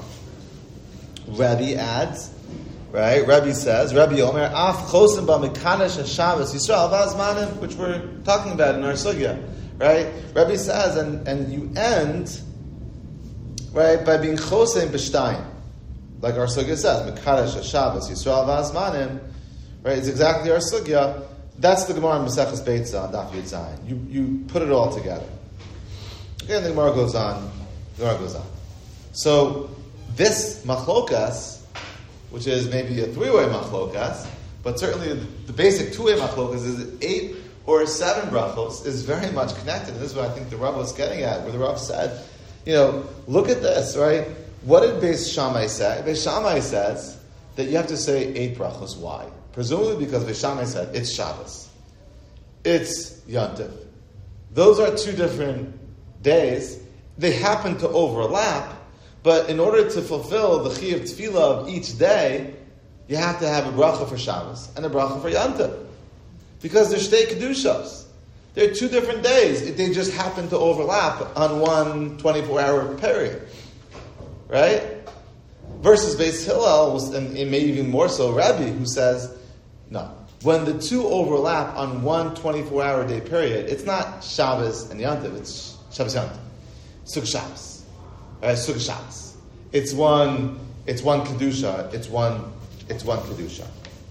Rabbi adds, right? Rabbi says, Rabbi Omer, Af chosim ba mekanesh HaShabbos Yisrael v'azmanim, which we're talking about in our sugya, right? Rabbi says, and, and you end, right, by being chosim b'shtayim. Like our sugya says, mekanesh HaShabbos Yisrael v'azmanim, right? It's exactly our sugya. That's the Gemara in Maseches Beitza on Daf Yud Zayin. You you put it all together. Again, the Gemara goes on. The Gemara goes on. So this machlokas, which is maybe a three-way machlokas, but certainly the, the basic two-way machlokas is eight or seven brachos is very much connected. And this is what I think the Rav was getting at, where the Rav said, you know, look at this, right? What did Beis Shammai say? Beis Shammai says that you have to say eight brachos. Why? Presumably because Beis Shammai said it's Shabbos, it's Yontif. Those are two different days. They happen to overlap, but in order to fulfill the Chiyuv Tefillah of each day, you have to have a bracha for Shabbos and a bracha for Yontif. Because they're shtei kedushas. They're two different days. They just happen to overlap on one twenty-four hour period. Right? Versus Beis Hillel, and maybe even more so Rabbi, who says, no. When the two overlap on one twenty-four hour day period, it's not Shabbos and Yontif, it's Shabbos Yontif. Sukkot Shabbos. Right? Sukkot Shabbos. It's one, it's one Kedusha, it's one, it's one Kedusha.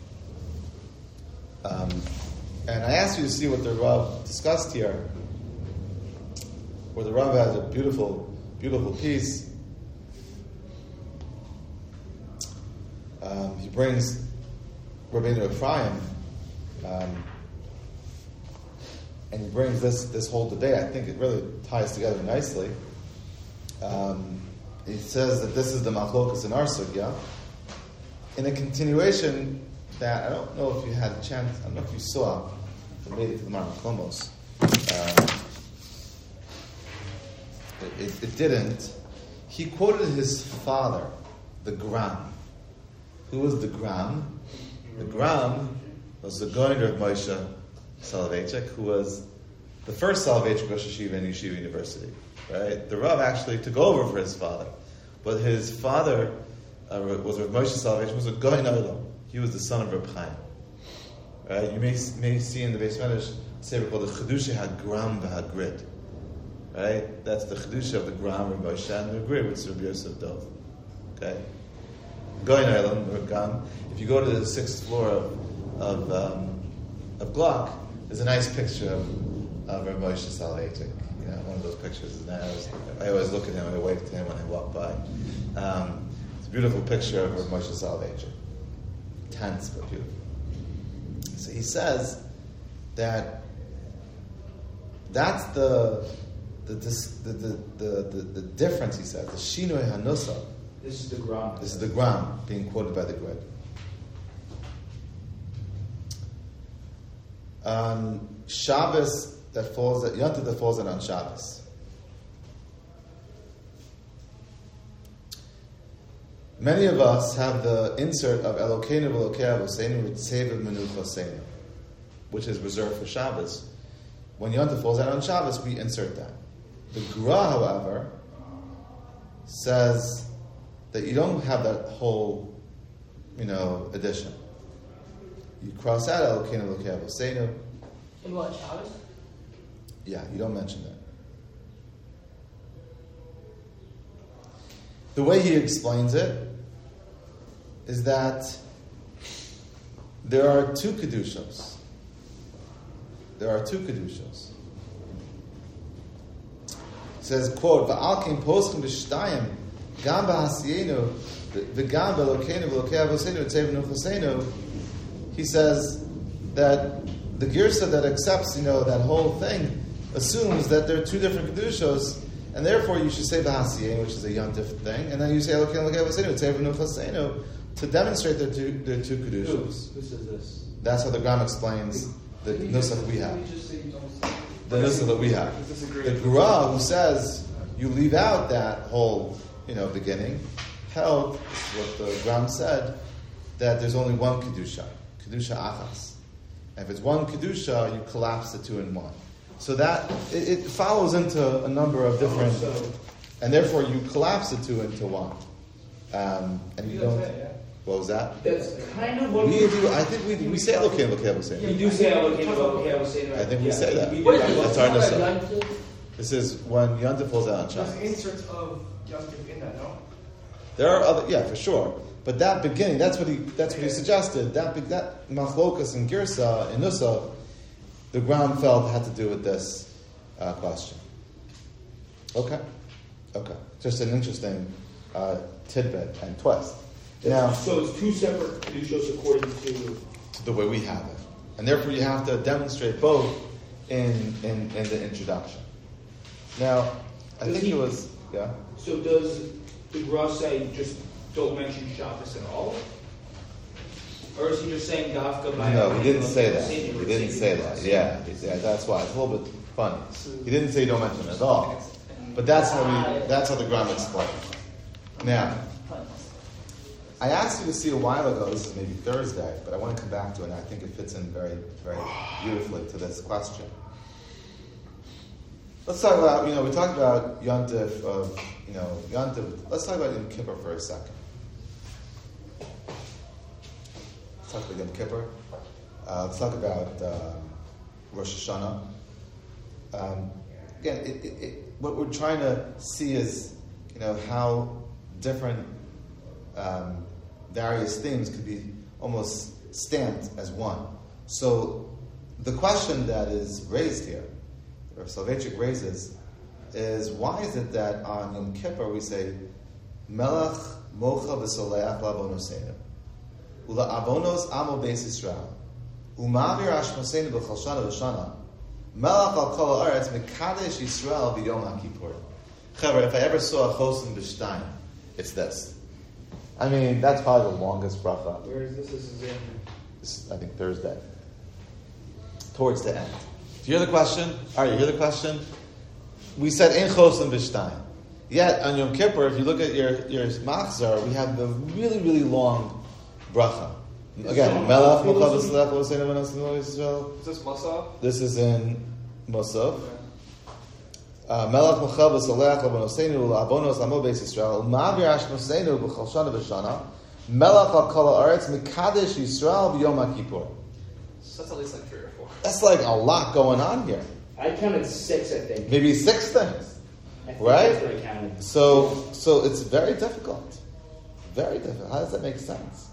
Um, and I asked you to see what the Rav discussed here, where the Rav has a beautiful, beautiful piece. Um, he brings Rabbeinu Ephraim, um, and he brings this this whole debate. I think it really ties together nicely. Um, he says that this is the machlokas in our sugya. In a continuation that, I don't know if you had a chance, I don't know if you saw, if it made it to the Marmaklomos. Um, it, it, it didn't. He quoted his father, the Gram. Who was the Gram? The Gram was the goiner of Moshe Soloveitchik, who was the first Soloveitchik Rosh Yeshiva in Yeshiva University. Right? The Rav actually took over for his father, but his father uh, was Rav Moshe Soloveitchik, was a goin olam. He was the son of Reb Chaim. Right? You may may see in the Beis Medrash sefer called the Chedusha HaGram v'HaGrid. Right? That's the Chedusha of the Gram, Reb Moshe, and the Grid, which is Reb Yosef Dov. Okay. Goin Olam, Reb Gam. If you go to the sixth floor of of, um, of Glock, there's a nice picture of, of Reb Moshe Soloveitchik. You know, one of those pictures. And I always, I always look at him and I wave to him when I walk by. Um, it's a beautiful picture of Reb Moshe Soloveitchik. Tense but beautiful. So he says that that's the the the the the, the, the difference. He says the Shinoi Hanusa. This is the Gram. This is the Gram being quoted by the Grid. Um, Shabbos that falls at Yontif that falls in on Shabbos. Many of us have the insert of Elokeinu v'Elokei Avoseinu with Tzevav Menuchoseinu, which is reserved for Shabbos. When Yom Tov falls out on Shabbos, we insert that. The Gra, however, says that you don't have that whole, you know, addition. You cross out Elokeinu v'Elokei Avoseinu. In what, Shabbos? Yeah, you don't mention that. The way he explains it is that there are two kedushos. There are two kedushos. It says, quote, "Va'alkim poschim b'shtayim gam b'hasiyenu v'gam b'Elokeinu v'Elokei Avoseinu tzev nuchoseinu." He says that the girsa that accepts, you know, that whole thing assumes that there are two different kedushos. And therefore, you should say Bahasiyeh, which is a yontif thing, and then you say Elokeinu v'Elokei Avoseinu, Tzevav Menuchoseinu, to demonstrate their two, their two kedushos. Who says this? That's how the Gram explains the nusach we have. The nusach that we have. The Gra, who says you leave out that whole, you know, beginning, held what the Gram said, that there's only one kedusha, kedusha achas. And if it's one kedusha, you collapse the two in one. So that, it, it follows into a number of different, and therefore you collapse the two into one. Um, and you don't, what was that? That's kind of what We we do, I think we, we say Elokeinu v'Elokei Avoseinu. We do say Elokeinu v'Elokei Avoseinu. I think we Yeah, say that. we do What is that. it? That's our What's nusach. that, Yom This is when Yom Tov falls out on There's Shabbos. inserts of Yom Tov in that, no? There are other, yeah, for sure. But that beginning, that's what he, that's what he suggested. That be- that machlokas and girsa in Nusach, the ground felt had to do with this uh, question. Okay, okay. Just an interesting uh, tidbit and twist. Now, So it's two separate kedushos according to. to the way we have it, and therefore you have to demonstrate both in in, in the introduction. Now, I Does think he- it was yeah. So does the Gra say just don't mention Shabbos at all? Or is he just saying Dafka by No, he didn't say that. He He didn't say that. Yeah, yeah, that's why it's a little bit funny. He didn't say don't mention it at all. But that's how we. That's how the Gram explained. Now, I asked you to see a while ago. This is maybe Thursday, but I want to come back to it. And I think it fits in very, very beautifully to this question. Let's talk about. You know, we talked about Yontif of. You know, Yontif. Let's talk about Yom Kippur for a second. Let's talk about Yom Kippur. Uh, let's talk about um, Rosh Hashanah. Um, again, it, it, it, what we're trying to see is, you know, how different um, various things could be almost stamped as one. So, the question that is raised here, or Soloveitchik raises, is why is it that on Yom Kippur we say Melech Mocha v'Soleach La'avonoseinu Ula Avonos Amo Beis Yisrael Umavir Ashmoseinu B'chol Shana V'Shana Melech Al Kol Haaretz Mekadesh Yisrael B'Yom HaKippur. Chaver, if I ever saw a Chosim B'Shtayim, it's this. I mean, that's probably the longest bracha. Where is this? This is in. This is, I think, Thursday. Towards the end. Do you hear the question? All right, you hear the question? We said Ein Chosim B'Shtayim. Yet on Yom Kippur, if you look at your your machzor, we have the really really long bracha. Again, Melech Mochav V'Salech L'Oseinu V'Nosinu Yisrael. Is this Musaf? This is in Musaf. Melech Mochav V'Salech L'Oseinu L'Avonos Amo Beis Yisrael. U'Ma'avir Ashmoseinu B'Chol Shana V'Shana. Melech Al Kol Haaretz Mekadesh Yisrael B'Yom HaKippur. So that's at least like three or four. That's like a lot going on here. I counted six, I think. Maybe six things. I think Right? That's what I counted. So, so it's very difficult. Very difficult. How does that make sense?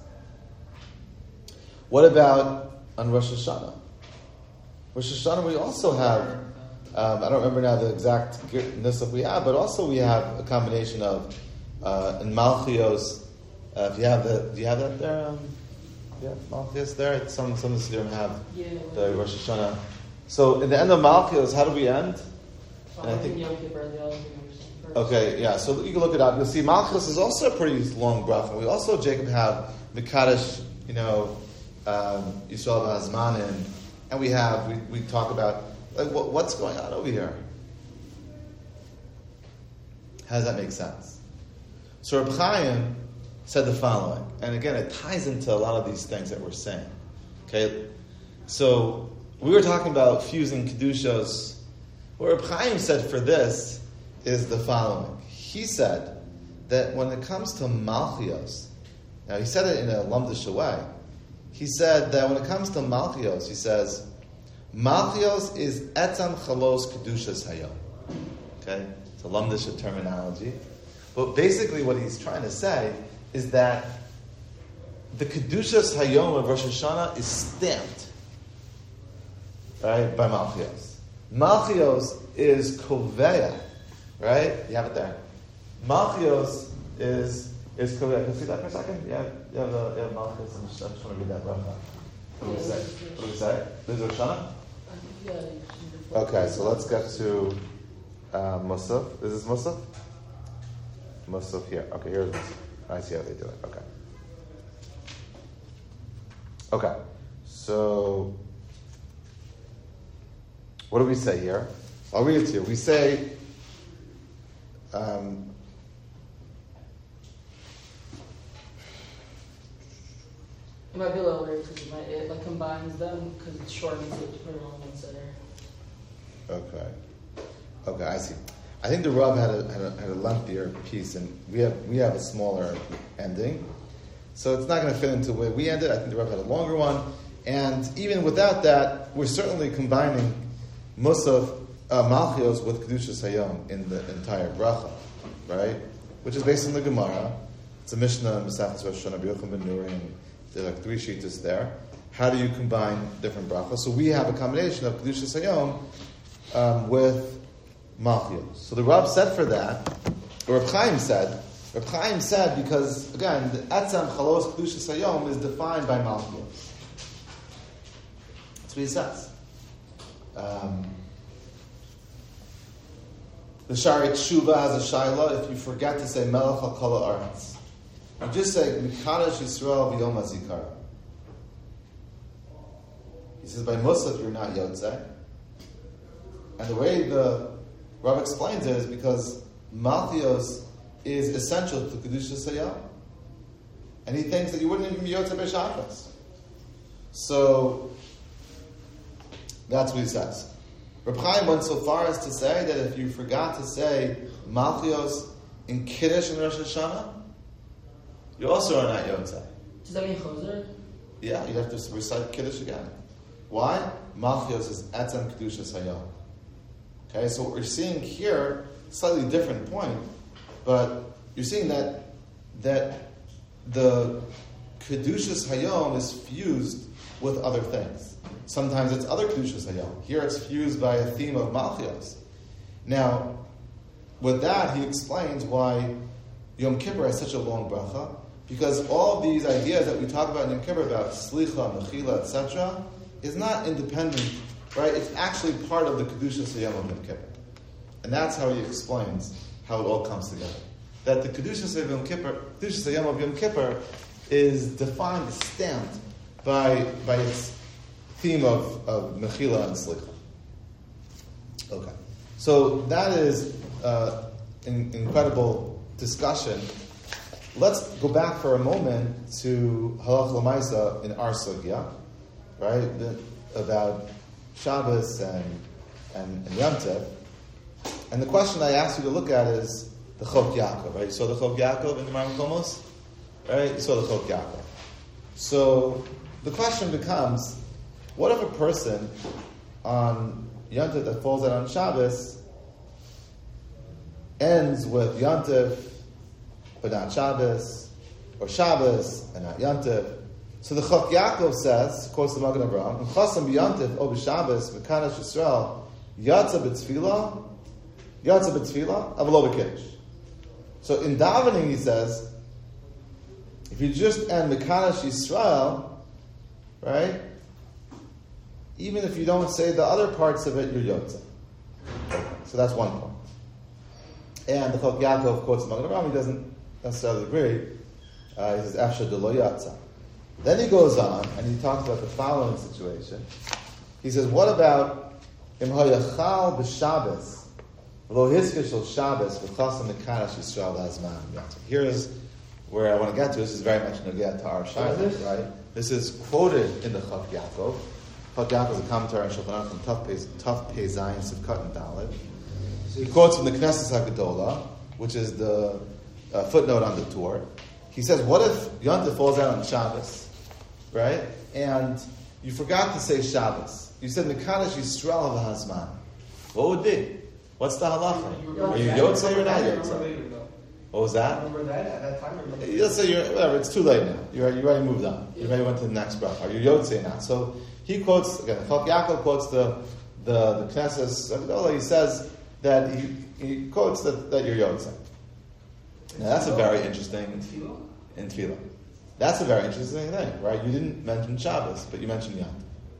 What about on Rosh Hashanah? Rosh Hashanah we also have, um, I don't remember now the exact nusach we have, but also we have a combination of, uh, in Malchios, uh, if you have the, do you have that there? Um, yeah, Malchios there? Some, some of the Siddurim have Yeah. the Rosh Hashanah. So in the end of Malchios, how do we end? And I think- Yom Kippur, the other thing we were saying first. Okay, yeah, so you can look it up. You'll see Malchus is also a pretty long bracha. We also, Jacob, have Mekadesh, you know, um, Yisrael V'Hazmanim, and we have, we, we talk about, like, what, what's going on over here? How does that make sense? So Reb Chaim said the following, and again, it ties into a lot of these things that we're saying. Okay, so we were talking about fusing kedushos. What Reb Chaim said for this is the following. He said that when it comes to malchios, now he said it in a lumdish way. He said that when it comes to malchios, he says, malchios is etzam chalos kedushas hayom. Okay, it's a lumdish terminology. But basically what he's trying to say is that the kedushas hayom of Rosh Hashanah is stamped, right, by malchios. Malchios is koveya, right? You have it there. Malchios is is koveya. Can you see that for a second? Yeah, you have the you have malchios. I'm just, I just want to read that bracha. What do we say? What do we say? This is Rosh Hashanah? Yeah. Okay, so let's get to uh, Musaf. Is this Musaf? Musaf here. Okay, here's Musaf. I see how they do it. Okay. Okay. So, what do we say here? I'll read it to you. We say, um, It might be a little weird because it, might, it like combines them because it shortens it to put it on one center. okay. Okay, I see. I think the Rav had a, had a, had a lengthier piece, and we have we have a smaller ending. So it's not going to fit into the way we ended. I think the Rav had a longer one. And even without that, we're certainly combining Musaf uh, Malchios with Kedushas Hayom in the entire bracha, right? Which is based on the Gemara. It's a Mishnah, Mesachos Rosh Hashanah, B'Yochim Ben Nuri, and there are like three sheetas there. How do you combine different brachas? So we have a combination of Kedushas Hayom um, with Malchios. So the Rav said for that, or Reb Chaim said, Reb Chaim said because, again, the Etzem Chalos Kedushas Hayom is defined by Malchios. That's what he says. Um, the Shari Tshuva has a shaila if you forget to say Melech al Kol Haaretz. You just say Mikadosh Yisrael V'Yom HaZikaron. He says by Musaf you're not Yotzei. And the way the Rav explains it is because Malchios is essential to Kedushas Hayom. And he thinks that you wouldn't even be Yotzei B'Shachas. So that's what he says. Reb Chaim went so far as to say that if you forgot to say Malchios in Kiddush and Rosh Hashanah, you also are not Yotzei. Does that mean Choser? Yeah, you have to recite Kiddush again. Why? Malchios is Etzem Kedushas Hayom. Okay, so what we're seeing here, slightly different point, but you're seeing that that the Kedushas Hayom is fused with other things. Sometimes it's other Kedushas Hayom. Here it's fused by a theme of Malchios. Now, with that, he explains why Yom Kippur has such a long bracha, because all of these ideas that we talk about in Yom Kippur, about Slicha, Mechila, et cetera, is not independent, right? It's actually part of the Kedushas Hayom of Yom Kippur. And that's how he explains how it all comes together. That the Kedushas of Yom Kippur, Kedushas Hayom of Yom Kippur is defined, stamped by, by its theme of, of Mechila and Slicha. Okay. So that is uh, an incredible discussion. Let's go back for a moment to Halach L'Maisa in our Sugya, right? The, about Shabbos and, and, and Yom Tov. And the question I asked you to look at is the Chok Yaakov, right? You saw the Chok Yaakov in the Maram Komos? Right? You saw the Chok Yaakov. So the question becomes, what if a person on Yom Tov that falls out on Shabbos ends with Yom Tov but not Shabbos, or Shabbos and not Yom Tov? So the Chok Yaakov says, quotes the Magen Avraham, "Chasam b'Yom Tov o b'Shabbos v'Kadash Yisrael yatsa b'Tfilah, yatsa b'Tfilah, avlo b'Kiddush." So in davening, he says, if you just end Mekadosh Yisrael, right? Even if you don't say the other parts of it, you're Yotzei. So that's one point. And the Chok Yaakov quotes the Magen Avraham, he doesn't necessarily agree. Uh, he says, Afsha de lo yatsa. Then he goes on, and he talks about the following situation. He says, what about Im hayachal b'Shabbos, lo hiskir shel Shabbos, v'chasam mekadosh Yisrael la'azman yatsa. Here's where I want to get to. This is very much Nogea to our Shaila, right? This is quoted in the Chav Yaakov. Chav Yaakov is a commentary on Shulchan Aruch from Taf Pei Zayin Sivkat and Dalet. He quotes from the Knesset HaGedolah, which is the uh, footnote on the Torah. He says, what if Yontif falls out on Shabbos, right? And you forgot to say Shabbos. You said Mekadosh Yisrael v'Hazman. What would be? What's the halacha? Are you Yotzei or not Yotzei? What was that? Remember that at that time? Remember Let's say you're, whatever, it's too late now. You already, you already moved on. You already went to the next bracha. Are you Yotzei now? So he quotes, again, Chav Yaakov quotes the the, the Knesset HaGedolah. He says that he, he quotes that, that you're Yotzei. Now that's a very interesting in Tefillah. That's a very interesting thing, right? You didn't mention Shabbos, but you mentioned Yom.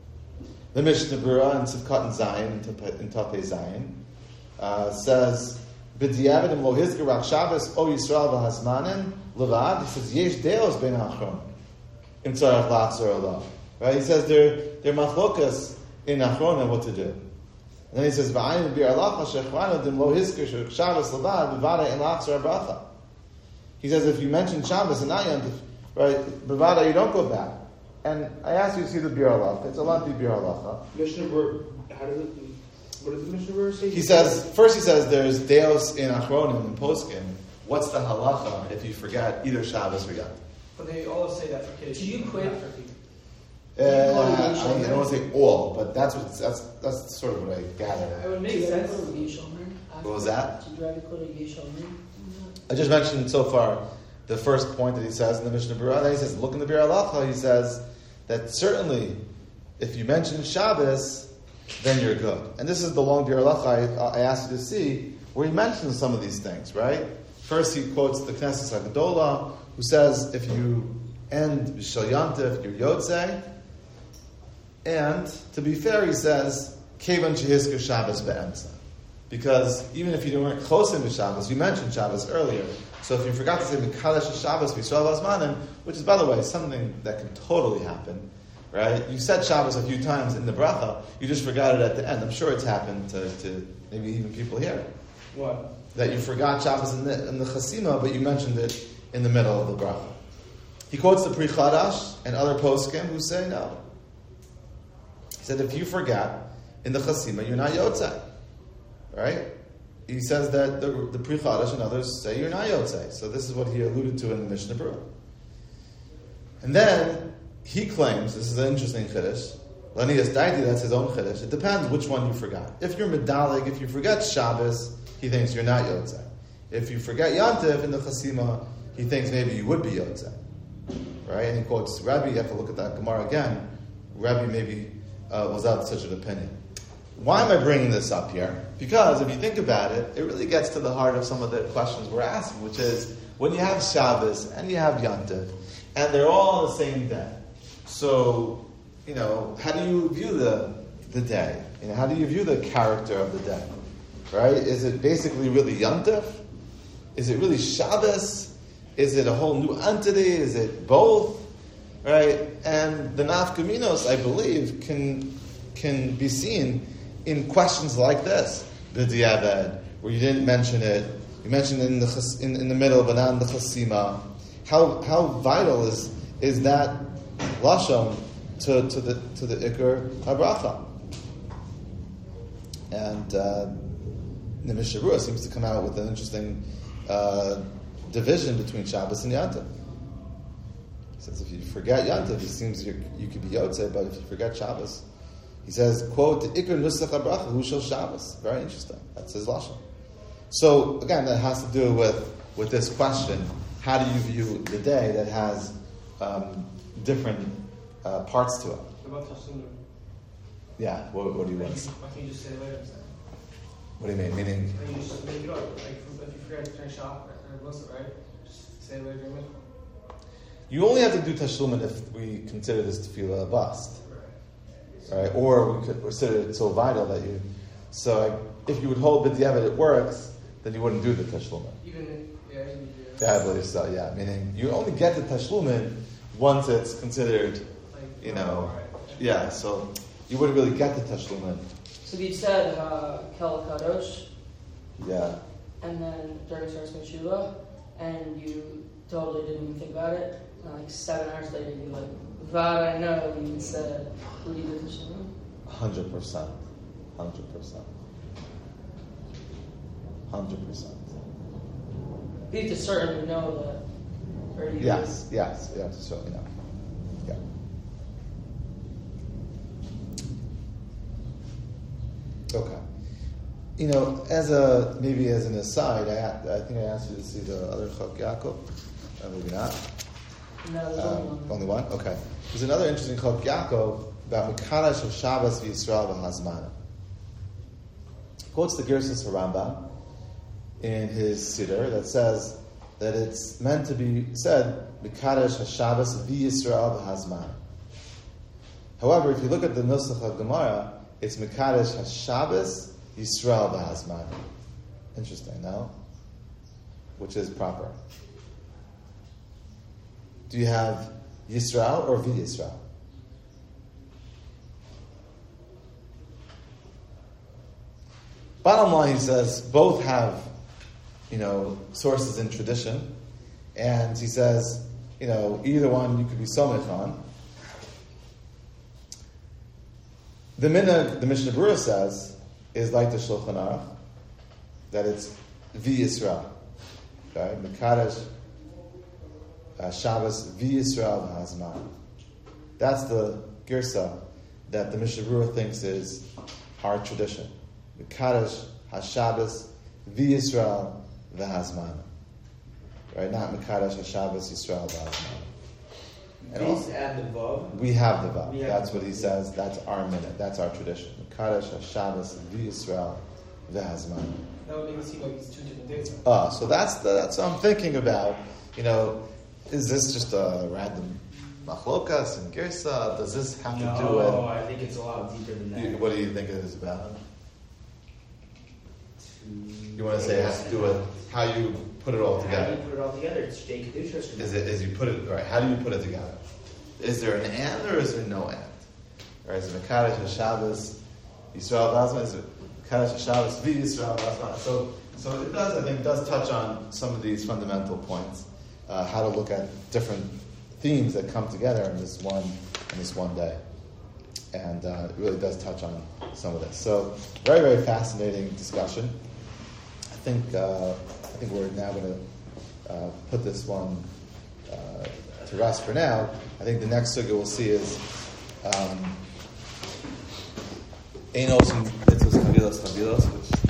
The Mishnah Berurah in Sivkat and Zayin, in Tafei Zayin, uh, says, "B'diavad lo hizker rak Shabbos o Yisrael v'hazmanin levad." He says, "Yesh deos ben achron im tzarach lachzor alav." Right? He says there there machlokas in achron and what to do. And then he says, "V'ayin bir alacha shechranu dim lo hizker Shabbos levad b'vada in lachzor bracha." He says, if you mention Shabbos and not Yom Tov, right, b'vada you don't go back. And I asked you to see the Bir Halacha. It's a lengthy Bir Halacha. Mishnah Berurah, how does it, what does the Mishnah Berurah say? He says, first he says there's Deos in Achronim and Poskim. What's the halacha if you forget either Shabbos or Yom? But they all say that for kids. Do you quit? Uh, I, I don't want to say all, but that's what that's that's sort of what I It gathered. would make sense. What was that? Did you ever go to Yishomer? I just mentioned so far the first point that he says in the Mishnah Berurah. Then he says, look in the Bir Halacha. He says that certainly, if you mention Shabbos, then you're good. And this is the long Bir Halacha I, I asked you to see, where he mentions some of these things, right? First, he quotes the Knesset HaGedolah, who says if you end B'Shel Yom Tov, you're Yotzei. And to be fair, he says Kevan Shehizker Shabbos Be'emtza. Because even if you weren't close in Shabbos, you mentioned Shabbos earlier. So if you forgot to say Mekadosh Shabbos V'Yisrael v'Hazmanim, which is, by the way, something that can totally happen, right? You said Shabbos a few times in the bracha, you just forgot it at the end. I'm sure it's happened to, to maybe even people here. What? That you forgot Shabbos in the, in the Chasima, but you mentioned it in the middle of the bracha. He quotes the Pri Chadash and other poskim who say no. He said if you forget in the Chasima, you're not Yotzei. Right? He says that the, the Pri Chadash and others say you're not Yotzei. So this is what he alluded to in the Mishnah Berurah. And then he claims, this is an interesting chiddush, Lanias Daiti, that's his own chiddush. It depends which one you forgot. If you're Medalig, if you forget Shabbos, he thinks you're not Yotzei. If you forget Yom Tov in the Chasima, he thinks maybe you would be Yotzei. Right? And he quotes Rabbi, you have to look at that Gemara again. Rabbi maybe uh, was out such an opinion. Why am I bringing this up here? Because if you think about it, it really gets to the heart of some of the questions we're asking, which is, when you have Shabbos and you have Yom Tov, and they're all on the same day, so, you know, how do you view the the day? You know, how do you view the character of the day? Right? Is it basically really Yom Tov? Is it really Shabbos? Is it a whole new entity? Is it both? Right? And the nafkaminos, I believe, can can be seen in questions like this, b'diavad, where you didn't mention it, you mentioned it in the chas, in, in the middle, but not in the chasima. How how vital is is that lashon to, to the to the ikar habracha? And uh, the Mishnah Berurah seems to come out with an interesting uh, division between Shabbos and Yom Tov. He says if you forget Yom Tov, it seems you you could be Yotzei, but if you forget Shabbos, he says, quote, the Ikar Nusach HaBracha, Hu Shel Shabbos. Very interesting. That's his lashon. So, again, that has to do with, with this question, how do you view the day that has um, different uh, parts to it? What about Tashlumin? Yeah, what, what do you Why want? can't you- why can't you just say it later instead? What do you mean? Meaning, Why can't you just make it up? Like, if you forget to finish off or listen, right? Just say it later in Mishnah. you only have to do Tashlumin if we consider this tefillah a bust. Right? Or we could consider it so vital that you... So if you would hold b'diavad it works, then you wouldn't do the Tashlumin. Even if, yeah, even if you Yeah, I believe so, yeah. Meaning, you only get the Tashlumin once it's considered, like, you know... right. Yeah, so you wouldn't really get the Tashlumin. So if you said uh, Kel Kadosh, Yeah. and then during Saras Meshuva, and you totally didn't even think about it. And like seven hours later, you're like, Vad I know, you said, what do you do for Hundred percent. Hundred percent. Hundred percent. You have to certainly know that. Or you Yes, yes, yes, certainly know. Yeah. Okay. You know, as a maybe as an aside, I, a- I think I asked you to see the other Chok Yaakov. Uh, maybe not. No, there's Um, only one. only one? Okay. There's another interesting Chok Yaakov about Mekadosh of Shabbos v'Yisrael v'Hazmana. He quotes the Gershas Rambam in his Siddur that says that it's meant to be said Mekadosh HaShabbos v'Yisrael v'Hazmana. However, if you look at the Nusach of Gemara, it's Mekadosh HaShabbos Yisrael v'Hazmana. Interesting, no? Which is proper? Do you have Yisrael or v'Yisrael? Bottom line, he says, both have, you know, sources in tradition, and he says, you know, either one you could be somech on. The minhag, the Mishnah Berurah says, is like the Shulchan Aruch, that it's v'Yisrael. Okay? Mekadosh uh, Shabbos v'Yisrael v'Hazman. That's the girsa that the Mishnah Berurah thinks is our tradition. Mekadosh HaShabbos v'Yisrael v'Hazman. Right? Not Mekadosh HaShabbos Yisrael v'Hazman. And Please also, add the vav. we have the vav. We have That's the what he vav. says. That's our minute. That's our tradition. Mekadosh HaShabbos v'Yisrael v'Hazman. That would make it seem like it's two different days. Ah, so that's the, that's what I'm thinking about. You know, is this just a random machlokas and girsa? Does this have to do with? No, I think it's a lot deeper than You- that. What do you think it is about? You want to say it has to do with how you put it all How do together? you put it all together? It's Shtei Kedushas. Is it is you put it right? How do you put it together? Is there an and or is there no and? Or is it Mekadosh HaShabbos Yisrael v'Hazman? Is it Mekadosh HaShabbos v'Yisrael v'Hazman? So so it does I think does touch on some of these fundamental points. Uh, how to look at different themes that come together in this one in this one day, and uh, it really does touch on some of this. So very very fascinating discussion. I think uh, I think we're now going to uh, put this one uh, to rest for now. I think the next sugya we'll see is um, Einos and Mitzvos Chavilos Chavilos, which